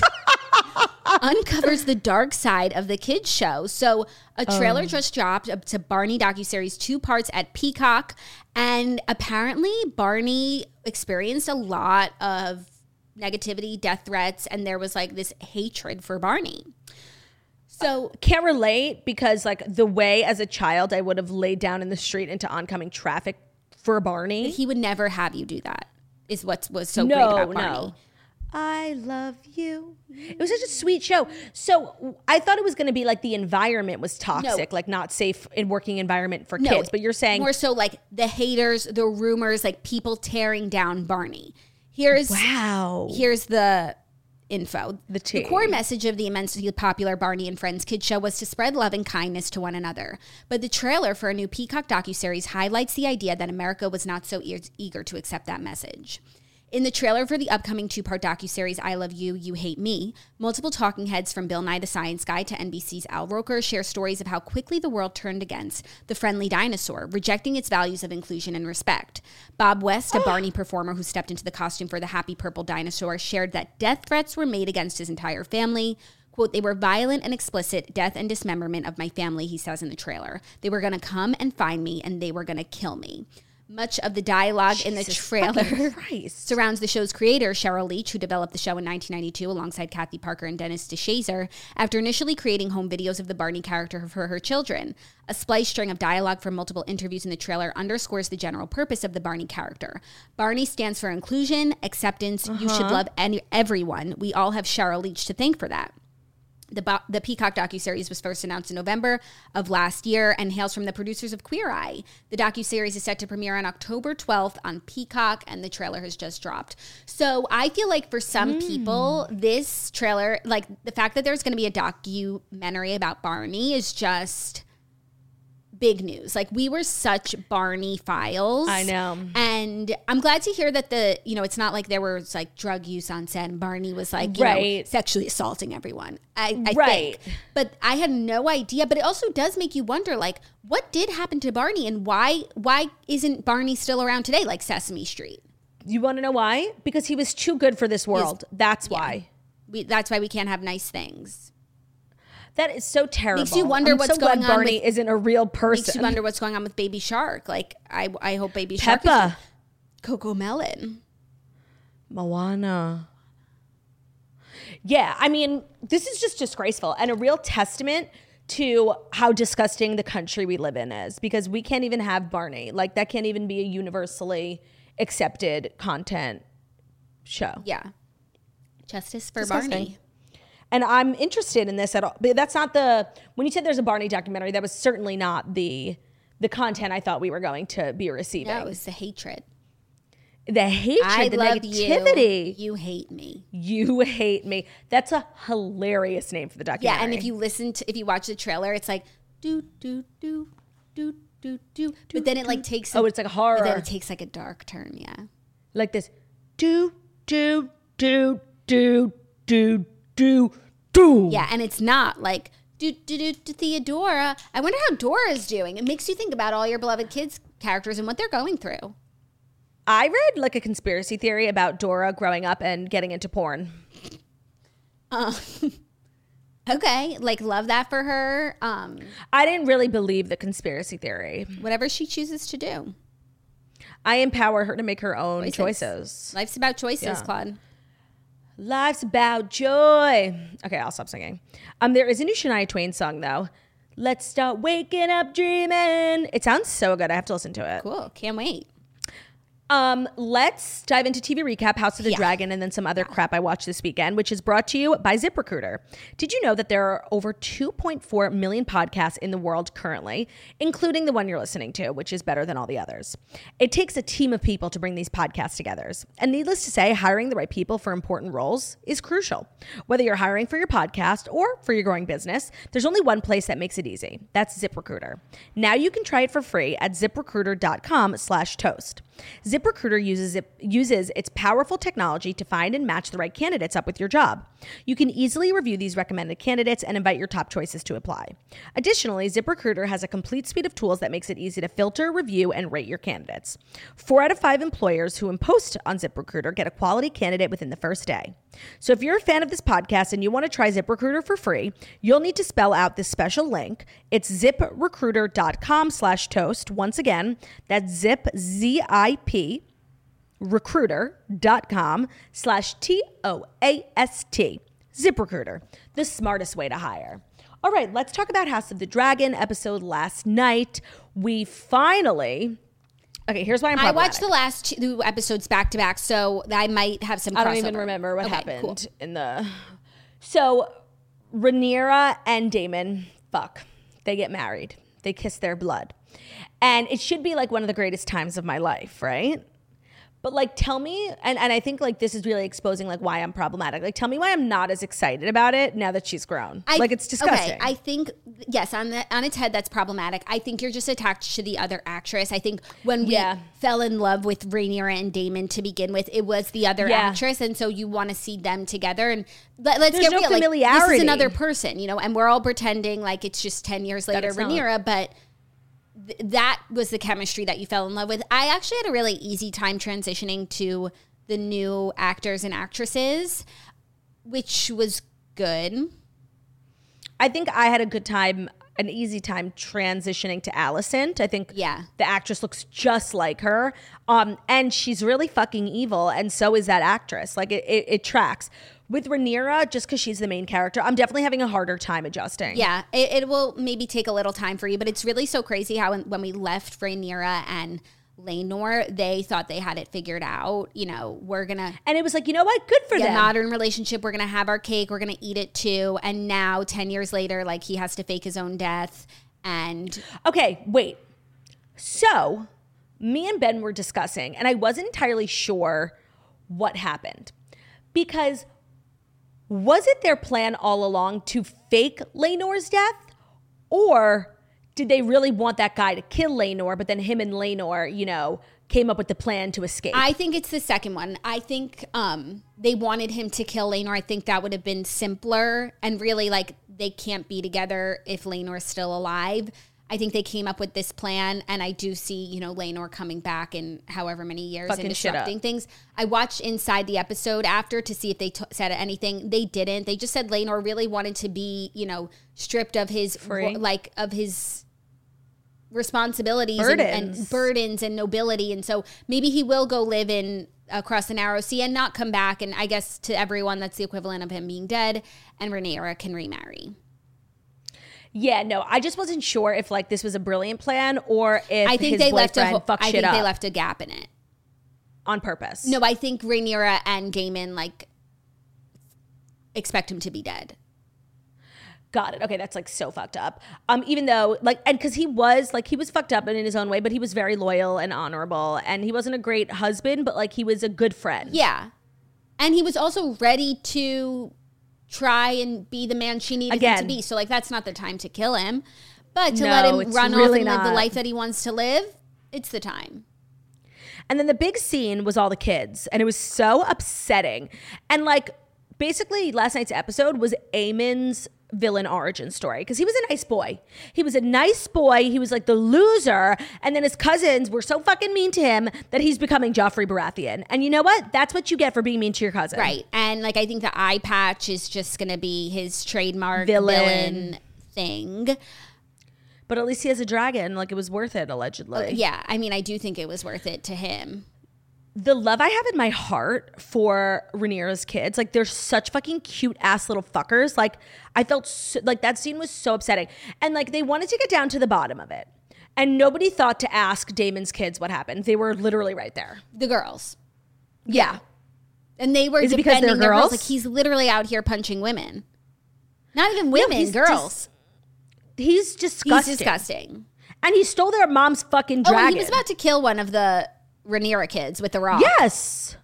the dark side of the kids show. So a trailer just dropped to Barney docuseries 2 parts at Peacock. And apparently Barney experienced a lot of negativity, death threats, and there was like this hatred for Barney. So can't relate because like the way as a child I would have laid down in the street into oncoming traffic for Barney. He would never have you do that is what was so great about Barney. No. I love you. It was such a sweet show. So I thought it was going to be like the environment was toxic, like not safe in working environment for kids. But you're saying more so like the haters, the rumors, like people tearing down Barney. Here's the info. The core message of the immensely popular Barney and Friends kids show was to spread love and kindness to one another. But the trailer for a new Peacock docuseries highlights the idea that America was not so eager to accept that message. In the trailer for the upcoming 2-part docuseries I Love You, You Hate Me, multiple talking heads from Bill Nye the Science Guy to NBC's Al Roker share stories of how quickly the world turned against the friendly dinosaur, rejecting its values of inclusion and respect. Bob West, a Barney performer who stepped into the costume for the happy purple dinosaur, shared that death threats were made against his entire family. Quote, they were violent and explicit, death and dismemberment of my family, he says in the trailer. They were going to come and find me, and they were going to kill me. Much of the dialogue in the trailer surrounds the show's creator, Cheryl Leach, who developed the show in 1992 alongside Kathy Parker and Dennis DeShazer, after initially creating home videos of the Barney character for her children. A splice string of dialogue from multiple interviews in the trailer underscores the general purpose of the Barney character. Barney stands for inclusion, acceptance, you should love everyone. We all have Cheryl Leach to thank for that. The Peacock docuseries was first announced in November of last year and hails from the producers of Queer Eye. The docuseries is set to premiere on October 12th on Peacock, and the trailer has just dropped. So I feel like for some people, this trailer, like the fact that there's going to be a documentary about Barney is just big news. Like, we were such Barney files. I know. And I'm glad to hear that it's not like there was like drug use on set and Barney was like, you know, sexually assaulting everyone. I think. But I had no idea. But it also does make you wonder, like, what did happen to Barney and why isn't Barney still around today, like Sesame Street? You want to know why? Because he was too good for this world. That's why. That's why we can't have nice things. That is so terrible. Makes you wonder what's going on. Barney isn't a real person. Makes you wonder what's going on with Baby Shark. Like, I hope Baby Shark Peppa. is Coco Melon. Moana. Yeah, I mean, this is just disgraceful and a real testament to how disgusting the country we live in is, because we can't even have Barney. Like, that can't even be a universally accepted content show. Yeah. Justice for Disgusting. Barney. And I'm interested in this at all. But that's not when you said there's a Barney documentary, that was certainly not the content I thought we were going to be receiving. No, it was the hatred. The hatred, the negativity. You hate me. You hate me. That's a hilarious name for the documentary. Yeah, and if you watch the trailer, it's like do do do do do do. But then it like takes it's like a horror. But then it takes like a dark turn, yeah. Like this. Do do do do do do do. Yeah, and it's not like do Theodora. I wonder how Dora's doing. It makes you think about all your beloved kids' characters and what they're going through. I read like a conspiracy theory about Dora growing up and getting into porn. Okay, like love that for her. I didn't really believe the conspiracy theory. Whatever she chooses to do. I empower her to make her own choices. Life's about choices, Claude. Life's about joy. Okay, I'll stop singing. There is a new Shania Twain song, though. Let's start waking up dreaming. It sounds so good. I have to listen to it. Cool. Can't wait. Let's dive into TV recap, House of the Dragon, and then some other crap I watched this weekend, which is brought to you by ZipRecruiter. Did you know that there are over 2.4 million podcasts in the world currently, including the one you're listening to, which is better than all the others? It takes a team of people to bring these podcasts together. And needless to say, hiring the right people for important roles is crucial. Whether you're hiring for your podcast or for your growing business, there's only one place that makes it easy. That's ZipRecruiter. Now you can try it for free at ZipRecruiter.com/toast. ZipRecruiter uses its powerful technology to find and match the right candidates up with your job. You can easily review these recommended candidates and invite your top choices to apply. Additionally, ZipRecruiter has a complete suite of tools that makes it easy to filter, review, and rate your candidates. 4 out of 5 employers who post on ZipRecruiter get a quality candidate within the first day. So if you're a fan of this podcast and you want to try ZipRecruiter for free, you'll need to spell out this special link. It's ZipRecruiter.com/toast. Once again, that's ZIP recruiter.com/TOAST. ZipRecruiter, the smartest way to hire. All right, let's talk about House of the Dragon episode last night. We finally... Okay, here's why I'm problematic. I watched the last 2 episodes back to back, so I might have some crossover. I don't even remember what happened in the... So, Rhaenyra and Daemon, they get married. They kiss their blood. And it should be like one of the greatest times of my life, right? But like, tell me, and I think like this is really exposing like why I'm problematic. Like, tell me why I'm not as excited about it now that she's grown. Like, it's disgusting. Okay, I think yes, on its head, that's problematic. I think you're just attached to the other actress. I think when we fell in love with Rhaenyra and Daemon to begin with, it was the other actress, and so you want to see them together. And let's get real. Familiarity. Like, this is another person, and we're all pretending like it's just 10 years later, Rhaenyra, but. That was the chemistry that you fell in love with. I actually had a really easy time transitioning to the new actors and actresses, which was good. I think I had a good time, an easy time transitioning to Alicent. I think the actress looks just like her. And she's really fucking evil. And so is that actress. Like it tracks. With Rhaenyra, just because she's the main character, I'm definitely having a harder time adjusting. Yeah, it will maybe take a little time for you, but it's really so crazy how when we left Rhaenyra and Laenor, they thought they had it figured out. We're going to... And it was like, you know what? Good for them. Modern relationship. We're going to have our cake. We're going to eat it too. And now, 10 years later, like he has to fake his own death. And... Okay, wait. So, me and Ben were discussing, and I wasn't entirely sure what happened. Because... was it their plan all along to fake Laenor's death? Or did they really want that guy to kill Laenor, but then him and Laenor, came up with the plan to escape? I think it's the second one. I think they wanted him to kill Laenor. I think that would have been simpler. And really, like, they can't be together if Laenor's still alive. I think they came up with this plan, and I do see, Laenor coming back in however many years and disrupting things. I watched inside the episode after to see if they said anything. They didn't. They just said Laenor really wanted to be, stripped of his of his responsibilities and burdens and nobility, and so maybe he will go live in across the Narrow Sea and not come back. And I guess to everyone, that's the equivalent of him being dead, and Rhaenyra can remarry. Yeah, no, I just wasn't sure if like this was a brilliant plan or if I think his boyfriend fucked shit up. They left a gap in it on purpose. No, I think Rhaenyra and Daemon like expect him to be dead. Got it. Okay, that's like so fucked up. Even though like, and because he was fucked up in his own way, but he was very loyal and honorable, and he wasn't a great husband, but like he was a good friend. Yeah, and he was also ready to try and be the man she needed him to be. So like that's not the time to kill him, but to let him run off and live the life that he wants to live, it's the time. And then the big scene was all the kids, and it was so upsetting. And like basically last night's episode was Aemon's villain origin story, because he was a nice boy. He was a nice boy. He was like the loser, and then his cousins were so fucking mean to him that he's becoming Joffrey Baratheon. And you know what? That's what you get for being mean to your cousin. Right. And like I think the eye patch is just going to be his trademark villain thing. But at least he has a dragon. Like it was worth it, allegedly. Yeah. I mean, I do think it was worth it to him. The love I have in my heart for Rhaenyra's kids, like they're such fucking cute ass little fuckers. Like I felt like that scene was so upsetting, and like they wanted to get down to the bottom of it, and nobody thought to ask Daemon's kids what happened. They were literally right there. The girls, yeah, and they were defending their girls. Like he's literally out here punching women, not even women, girls. He's disgusting. He's disgusting, and he stole their mom's fucking dragon. Oh, he was about to kill one of the Rhaenyra kids with the rock. Yes.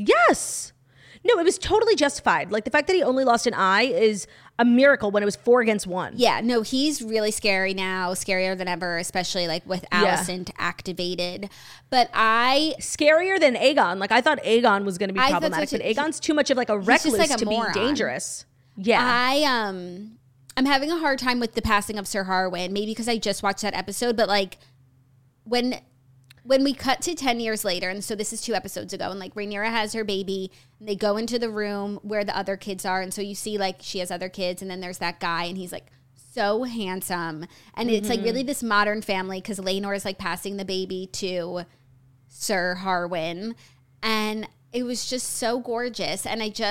No, it was totally justified. Like the fact that he only lost an eye is a miracle when it was 4 against 1. Yeah, no, he's really scary now, scarier than ever, especially like with Alicent activated. But scarier than Aegon. Like I thought Aegon was going to be problematic, but Aegon's too much of like a recluse to be dangerous. Yeah. I'm having a hard time with the passing of Sir Harwin, maybe because I just watched that episode, but like when we cut to 10 years later, and so this is 2 episodes ago, and like Rhaenyra has her baby, and they go into the room where the other kids are, and so you see like she has other kids, and then there's that guy, and he's like so handsome, and it's like really this modern family, because Laenor is like passing the baby to Sir Harwin, and it was just so gorgeous, and it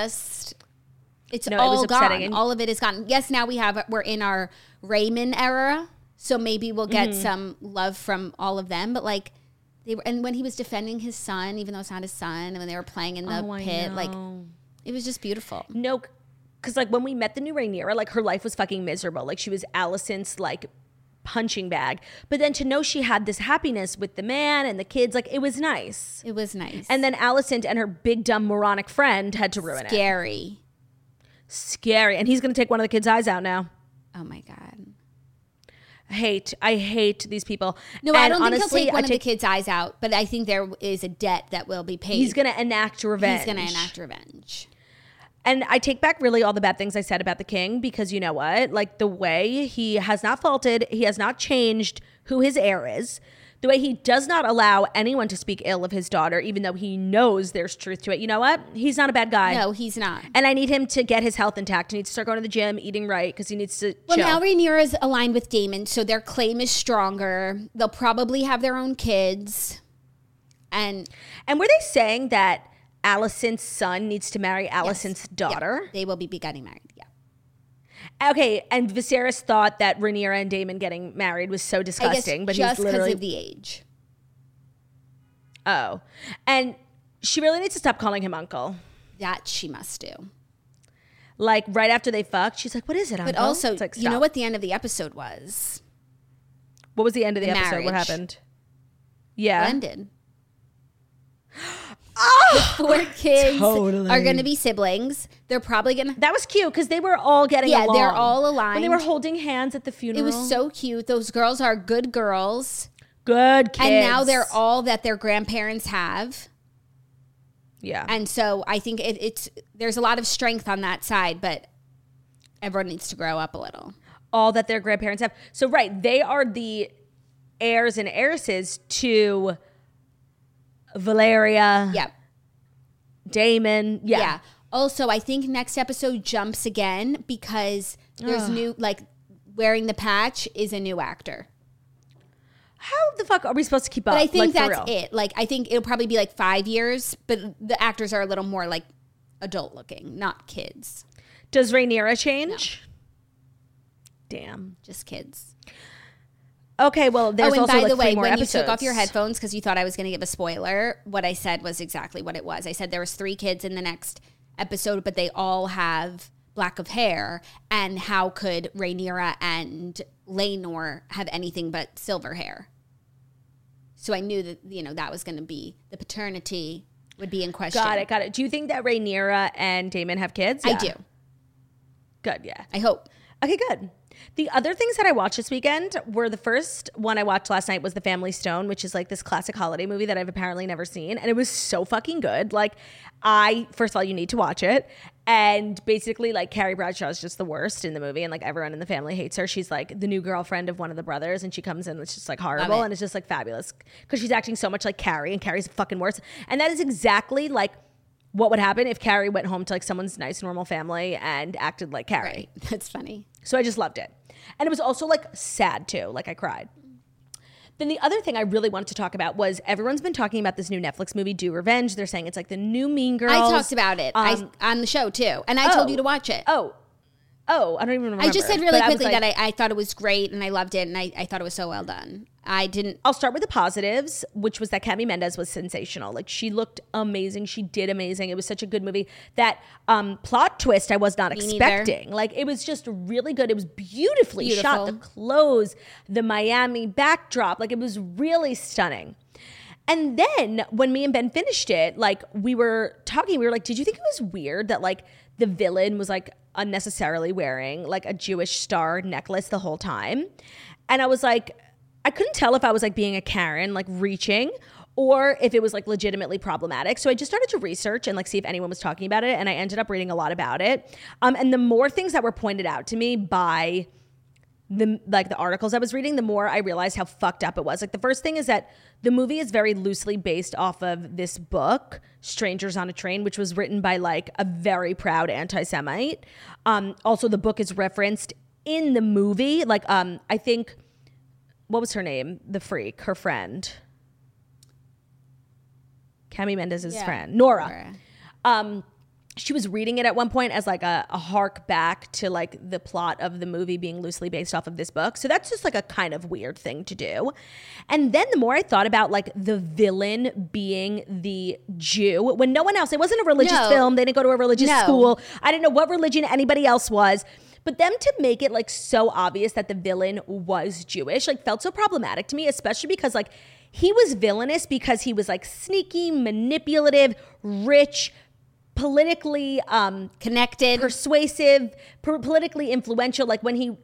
was gone. All of it is gone. Yes, now we're in our Raymond era, so maybe we'll get some love from all of them, but like. And when he was defending his son, even though it's not his son, and when they were playing in the pit, like it was just beautiful. No, because like when we met the new Rhaenyra, like her life was fucking miserable. Like she was Alicent's like punching bag. But then to know she had this happiness with the man and the kids, like, it was nice. It was nice. And then Alicent and her big, dumb, moronic friend had to ruin it. Scary. And he's going to take one of the kids' eyes out now. Oh, my God. I hate these people. No, I don't think he'll take one of the kids' eyes out, but I think there is a debt that will be paid. He's going to enact revenge. And I take back really all the bad things I said about the king, because you know what? Like, the way he has not faulted, he has not changed who his heir is. The way he does not allow anyone to speak ill of his daughter, even though he knows there's truth to it. You know what? He's not a bad guy. No, he's not. And I need him to get his health intact. He needs to start going to the gym, eating right, because he needs to Well, chill. now Rhaenyra is aligned with Daemon, so their claim is stronger. They'll probably have their own kids. And were they saying that Alicent's son needs to marry Alicent's daughter? Yeah, they will be getting married, yeah. Okay, and Viserys thought that Rhaenyra and Daemon getting married was so disgusting, but just he's because literally of the age. Oh, and she really needs to stop calling him uncle. That she must do. Like, right after they fucked, she's like, "What is it, uncle?" But also, it's like, you know what the end of the episode was? What was the end of the episode? Marriage. What happened? Yeah, Blended. The 4 kids are going to be siblings. They're probably going to... That was cute because they were all getting along. Yeah, they're all aligned. When they were holding hands at the funeral. It was so cute. Those girls are good girls. Good kids. And now they're all that their grandparents have. Yeah. And so I think there's a lot of strength on that side, but everyone needs to grow up a little. All that their grandparents have. So, right, they are the heirs and heiresses to Valeria. Yep. Daemon. Yeah. Also, I think next episode jumps again because there's new, like, wearing the patch is a new actor. How the fuck are we supposed to keep up? But I think like, that's it. Like, I think it'll probably be like 5 years, but the actors are a little more like adult looking, not kids. Does Rhaenyra change? No. Damn. Just kids. Okay, well, there's also by like the way, 3 more when episodes. you took off your headphones because you thought I was going to give a spoiler, what I said was exactly what it was. I said there was 3 kids in the next episode, but they all have black of hair. And how could Rhaenyra and Laenor have anything but silver hair? So I knew that, you know, that was going to be the paternity would be in question. Got it. Do you think that Rhaenyra and Daemon have kids? I do. Good, yeah. I hope. Okay, good. The other things that I watched this weekend were the first one I watched last night was The Family Stone, which is like this classic holiday movie that I've apparently never seen. And it was so fucking good. Like, first of all, you need to watch it. And basically, like, Carrie Bradshaw is just the worst in the movie. And like everyone in the family hates her. She's like the new girlfriend of one of the brothers. And she comes in, it's just like horrible. And it's just like fabulous because she's acting so much like Carrie, and Carrie's fucking worse. And that is exactly like what would happen if Carrie went home to like someone's nice, normal family and acted like Carrie. Right. That's funny. So I just loved it. And it was also like sad too. Like I cried. Then the other thing I really wanted to talk about was everyone's been talking about this new Netflix movie, Do Revenge. They're saying it's like the new Mean Girls. I talked about it on the show too. And I told you to watch it. Oh, I don't even remember. I just said really quickly that I thought it was great and I loved it and I thought it was so well done. I'll start with the positives, which was that Cami Mendes was sensational. Like she looked amazing. She did amazing. It was such a good movie. That plot twist I was not expecting. Like it was just really good. It was beautiful. Shot. The clothes, the Miami backdrop. Like it was really stunning. And then when me and Ben finished it, like we were talking, we were like, did you think it was weird that like the villain was like unnecessarily wearing like a Jewish star necklace the whole time? And I was like, I couldn't tell if I was like being a Karen, like reaching, or if it was like legitimately problematic. So I just started to research and like see if anyone was talking about it. And I ended up reading a lot about it. And the more things that were pointed out to me by the articles I was reading, the more I realized how fucked up it was. Like the first thing is that the movie is very loosely based off of this book, Strangers on a Train, which was written by like a very proud anti-Semite. Also the book is referenced in the movie. Like I think, what was her name? The freak, her friend. Cami Mendes' friend. Nora. She was reading it at one point as like a hark back to like the plot of the movie being loosely based off of this book. So that's just like a kind of weird thing to do. And then the more I thought about like the villain being the Jew, when no one else, it wasn't a religious film. They didn't go to a religious school. I didn't know what religion anybody else was. But them to make it like so obvious that the villain was Jewish, like felt so problematic to me, especially because like he was villainous because he was like sneaky, manipulative, rich, politically connected, persuasive, politically influential. Like when he,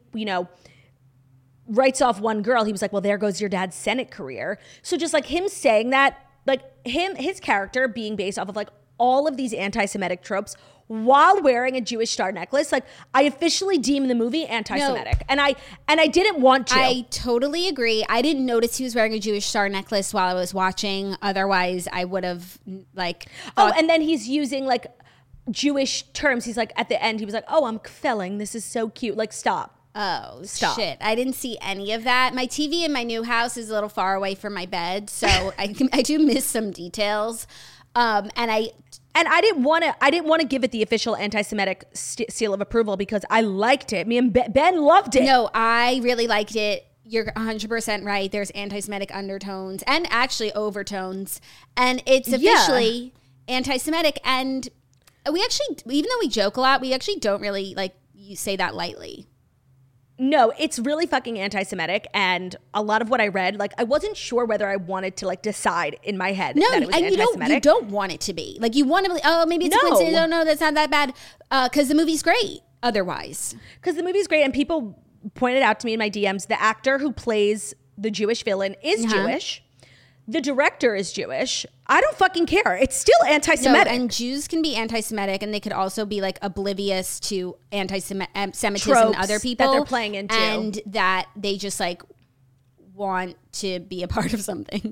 writes off one girl, he was like, well, there goes your dad's Senate career. So just like him saying that, like his character being based off of like all of these anti-Semitic tropes while wearing a Jewish star necklace, like I officially deem the movie anti-Semitic. No. And I didn't want to. I totally agree. I didn't notice he was wearing a Jewish star necklace while I was watching. Otherwise, I would have like thought, and then he's using like Jewish terms. He's like at the end, he was like, "Oh, I'm kfelling. This is so cute." Like, stop. Oh, stop. Shit. I didn't see any of that. My TV in my new house is a little far away from my bed, so I do miss some details. And I didn't want to give it the official anti-Semitic seal of approval because I liked it. Me and Ben loved it. No, I really liked it. You're 100% right. There's anti-Semitic undertones and actually overtones, and it's officially anti-Semitic. And we actually, even though we joke a lot, we actually don't really like you say that lightly. No, it's really fucking anti-Semitic, and a lot of what I read, like I wasn't sure whether I wanted to like decide in my head that it was anti-Semitic. You don't want it to be. Like you want to be, oh, maybe it's a coincidence. Oh no, that's not that bad. Because the movie's great otherwise. Because the movie's great, and people pointed out to me in my DMs, the actor who plays the Jewish villain is Jewish. The director is Jewish. I don't fucking care. It's still anti-Semitic. No, and Jews can be anti-Semitic, and they could also be like oblivious to anti-Semitism in other people that they're playing into, and that they just like want to be a part of something.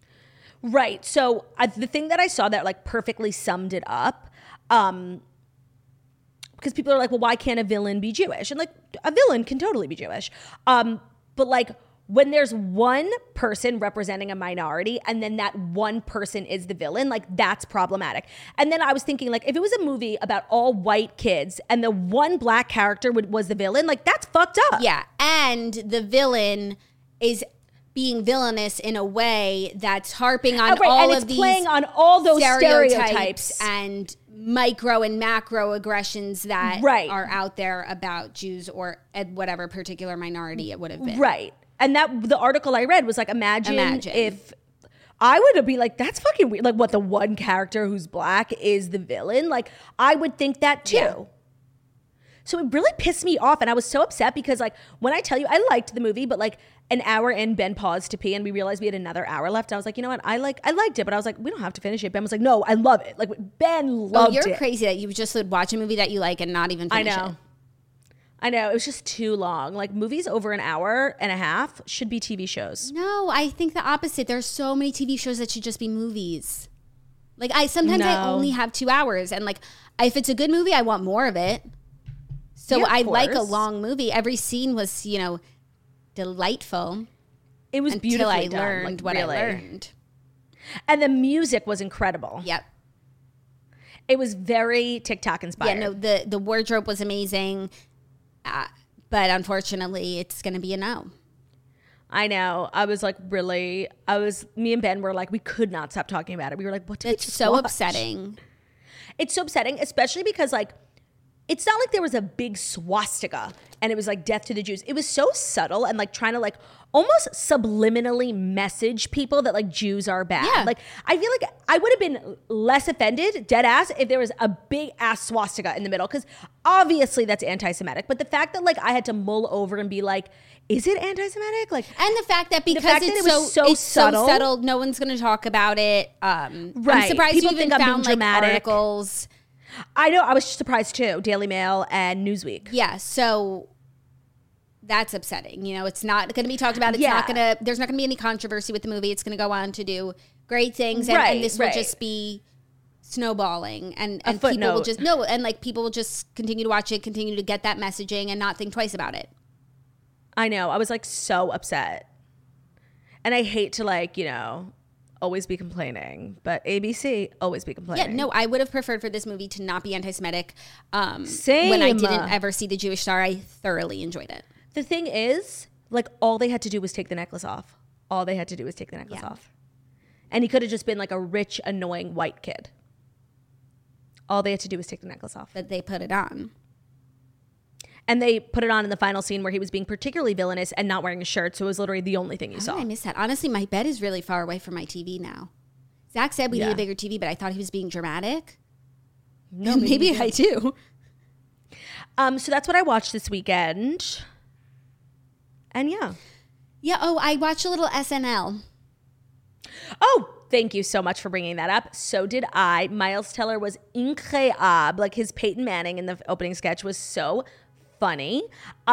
Right. So the thing that I saw that like perfectly summed it up, because people are like, well, why can't a villain be Jewish? And like a villain can totally be Jewish, but like. When there's one person representing a minority and then that one person is the villain, like that's problematic. And then I was thinking like if it was a movie about all white kids and the one black character was the villain, like that's fucked up. Yeah, and the villain is being villainous in a way that's harping on all of these playing on all those stereotypes and micro and macro aggressions that are out there about Jews or whatever particular minority it would have been. Right. And that the article I read was like, imagine if I would be like, that's fucking weird. Like, what, the one character who's black is the villain? Like, I would think that too. Yeah. So it really pissed me off. And I was so upset because, like, when I tell you, I liked the movie, but like an hour in, Ben paused to pee and we realized we had another hour left. I was like, you know what? I liked it, but I was like, we don't have to finish it. Ben was like, no, I love it. Like, Ben loved it. You're crazy that you just would watch a movie that you like and not even finish it. I know. It was just too long. Like movies over an hour and a half should be TV shows. No, I think the opposite. There's so many TV shows that should just be movies. Like I only have 2 hours, and like if it's a good movie, I want more of it. So yeah, I like a long movie. Every scene was, delightful. It was beautifully done. Until I learned what I learned. And the music was incredible. Yep. It was very TikTok inspired. Yeah, no, the wardrobe was amazing. But unfortunately, it's going to be a no. I know. I was like, me and Ben were like, we could not stop talking about it. We were like, what did we just watch? Upsetting. It's so upsetting, especially because like, it's not like there was a big swastika and it was like death to the Jews. It was so subtle and like trying to like almost subliminally message people that like Jews are bad. Yeah. Like I feel like I would have been less offended, dead ass, if there was a big ass swastika in the middle, because obviously that's anti-Semitic. But the fact that like I had to mull over and be like, is it anti-Semitic? Like, and the fact that it's so subtle, no one's going to talk about it. Right. I'm surprised people you even think I'm found being dramatic. Articles. I know. I was surprised too. Daily Mail and Newsweek. Yeah. So that's upsetting. It's not going to be talked about. There's not going to be any controversy with the movie. It's going to go on to do great things. And this will just be snowballing. And people will just, people will just continue to watch it, continue to get that messaging and not think twice about it. I know. I was like so upset. And I hate to always be complaining, but ABC always be complaining. Yeah, no, I would have preferred for this movie to not be anti-Semitic. Same. When I didn't ever see the Jewish star, I thoroughly enjoyed it. The thing is, like, all they had to do was take the necklace off. All they had to do was take the necklace off. And he could have just been like a rich, annoying white kid. All they had to do was take the necklace off. But they put it on. And they put it on in the final scene where he was being particularly villainous and not wearing a shirt. So it was literally the only thing you saw. I missed that. Honestly, my bed is really far away from my TV now. Zach said we need a bigger TV, but I thought he was being dramatic. No, maybe I do. So that's what I watched this weekend. And yeah. Yeah. Oh, I watched a little SNL. Oh, thank you so much for bringing that up. So did I. Miles Teller was incroyable. Like his Peyton Manning in the opening sketch was so funny.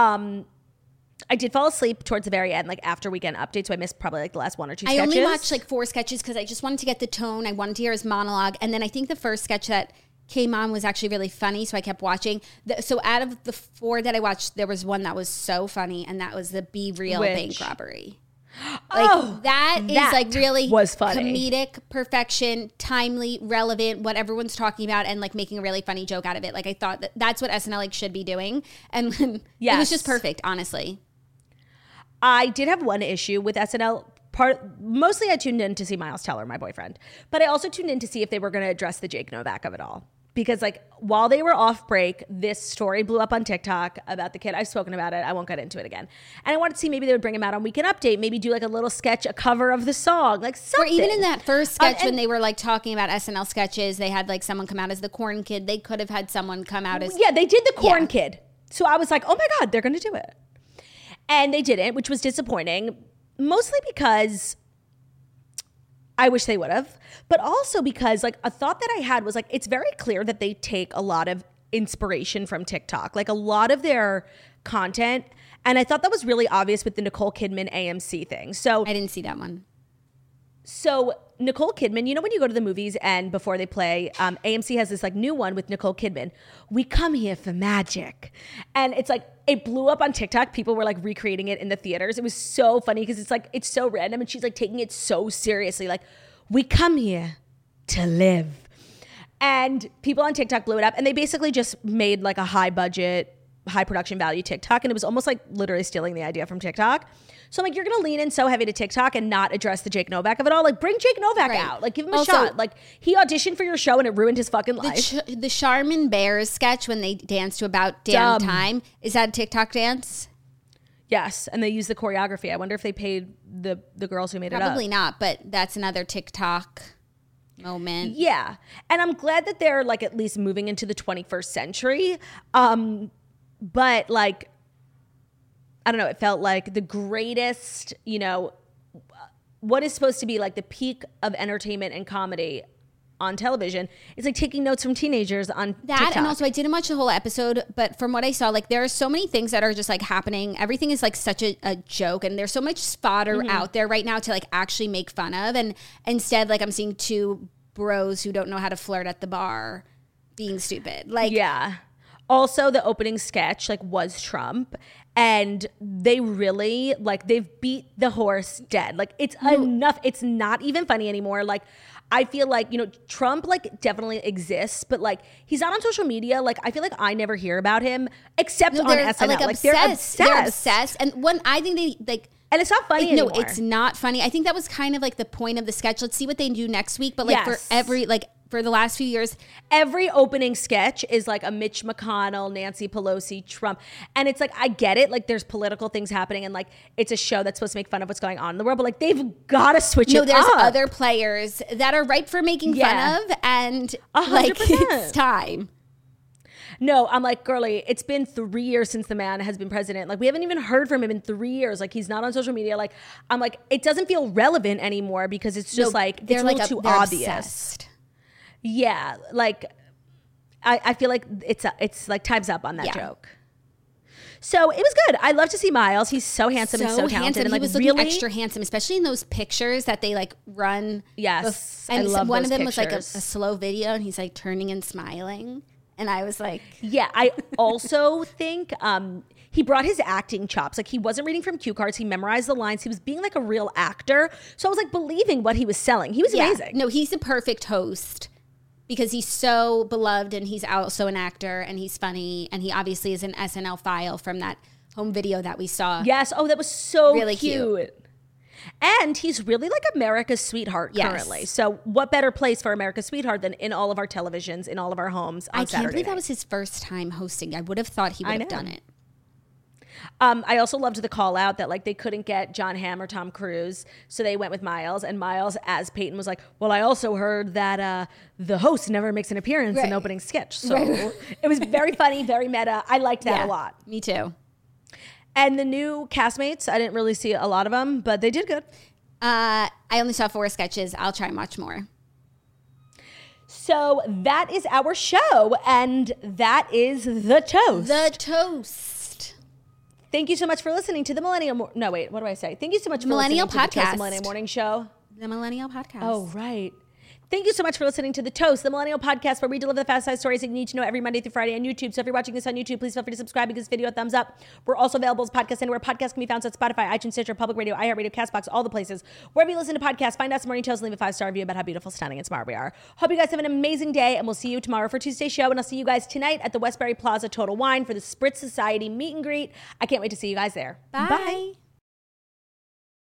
I did fall asleep towards the very end, like after Weekend Update, so I missed probably like the last 1 or 2 sketches. I only watched like 4 sketches because I just wanted to get the tone. I wanted to hear his monologue. And then I think the first sketch that came on was actually really funny, so I kept watching. So out of the 4 that I watched, there was one that was so funny, and that was the Be Real bank robbery. Like that is like really was funny. Comedic perfection, timely, relevant, what everyone's talking about, and like making a really funny joke out of it. Like I thought that's what SNL like should be doing, and it was just perfect, honestly. I did have one issue with SNL. Mostly I tuned in to see Miles Teller, my boyfriend, but I also tuned in to see if they were going to address the Jake Novak of it all. Because like while they were off break, this story blew up on TikTok about the kid. I've spoken about it. I won't get into it again. And I wanted to see maybe they would bring him out on Weekend Update, maybe do like a little sketch, a cover of the song, like something. Or even in that first sketch when they were like talking about SNL sketches, they had like someone come out as the corn kid. They could have had someone come out as... Yeah, they did the corn kid. So I was like, oh my God, they're going to do it. And they didn't, which was disappointing, mostly because I wish they would have, but also because like a thought that I had was like, it's very clear that they take a lot of inspiration from TikTok, like a lot of their content. And I thought that was really obvious with the Nicole Kidman AMC thing. So I didn't see that one. So Nicole Kidman, you know when you go to the movies and before they play, AMC has this like new one with Nicole Kidman. We come here for magic. And it's like, it blew up on TikTok. People were like recreating it in the theaters. It was so funny because it's like, it's so random and she's like taking it so seriously. Like, we come here to live. And people on TikTok blew it up and they basically just made like a high budget, high production value TikTok. And it was almost like literally stealing the idea from TikTok. So I'm like, you're going to lean in so heavy to TikTok and not address the Jake Novak of it all. Like, bring Jake Novak out. Like, give him a shot. Like, he auditioned for your show and it ruined his fucking life. The Charmin Bears sketch when they dance to About Damn Time. Is that a TikTok dance? Yes. And they use the choreography. I wonder if they paid the girls who made it up. Probably not, but that's another TikTok moment. Yeah. And I'm glad that they're like at least moving into the 21st century. But like, I don't know, it felt like the greatest, you know, what is supposed to be like the peak of entertainment and comedy on television. It's like taking notes from teenagers on TikTok. And also I didn't watch the whole episode, but from what I saw, like there are so many things that are just like happening. Everything is like such a joke and there's so much fodder out there right now to like actually make fun of. And instead, like I'm seeing 2 bros who don't know how to flirt at the bar being stupid. Like, yeah. Also, the opening sketch like was Trump, and they really like they've beat the horse dead. Like it's enough. It's not even funny anymore. Like I feel like, you know, Trump like definitely exists, but like he's not on social media. Like I feel like I never hear about him except on SNL. Like they're obsessed. They're obsessed. And when I think they like. And it's not funny anymore. No, it's not funny. I think that was kind of like the point of the sketch. Let's see what they do next week. But like for the last few years, every opening sketch is like a Mitch McConnell, Nancy Pelosi, Trump. And it's like, I get it. Like there's political things happening and like it's a show that's supposed to make fun of what's going on in the world. But like they've got to switch it up. No, there's other players that are ripe for making fun of. And 100%. Like it's time. No, I'm like, girly, it's been 3 years since the man has been president. Like, we haven't even heard from him in 3 years. Like, he's not on social media. Like, I'm like, it doesn't feel relevant anymore because it's just like, it's a little too obvious. Obsessed. Yeah. Like, I feel like it's like time's up on that joke. So it was good. I love to see Miles. He's so handsome and so talented. And like, he was looking extra handsome, especially in those pictures that they like run. Yes. And I love one those of them pictures. was like a slow video and he's like turning and smiling. And I was like... Yeah, I also think he brought his acting chops. Like, he wasn't reading from cue cards. He memorized the lines. He was being like a real actor. So I was like believing what he was selling. He was amazing. No, he's the perfect host because he's so beloved and he's also an actor and he's funny. And he obviously is an SNL file from that home video that we saw. Yes. Oh, that was so really cute. And he's really like America's sweetheart currently. So what better place for America's sweetheart than in all of our televisions, in all of our homes on Saturday can't believe night. That was his first time hosting. I would have thought he would have done it. I also loved the call out that like they couldn't get Jon Hamm or Tom Cruise, so they went with Miles. And Miles, as Peyton, was like, "Well, I also heard that the host never makes an appearance in the opening sketch." So it was very funny, very meta. I liked that a lot. Me too. And the new castmates, I didn't really see a lot of them, but they did good. I only saw 4 sketches. I'll try much more. So that is our show, and that is The Toast. The Toast. Thank you so much for listening to the Millennial... No, wait, what do I say? Thank you so much for Millennial listening to The Toast, Podcast. the Millennial Morning Show. The Millennial Podcast. Oh, right. Thank you so much for listening to The Toast, the Millennial Podcast, where we deliver the fast-sized stories that you need to know every Monday through Friday on YouTube. So if you're watching this on YouTube, please feel free to subscribe, give this video a thumbs up. We're also available as podcasts anywhere podcasts can be found on Spotify, iTunes, Stitcher, Public Radio, iHeartRadio, CastBox, all the places. Wherever you listen to podcasts, find us Morning Toast and leave a 5-star review about how beautiful, stunning, and smart we are. Hope you guys have an amazing day, and we'll see you tomorrow for Tuesday's show. And I'll see you guys tonight at the Westbury Plaza Total Wine for the Spritz Society meet and greet. I can't wait to see you guys there. Bye.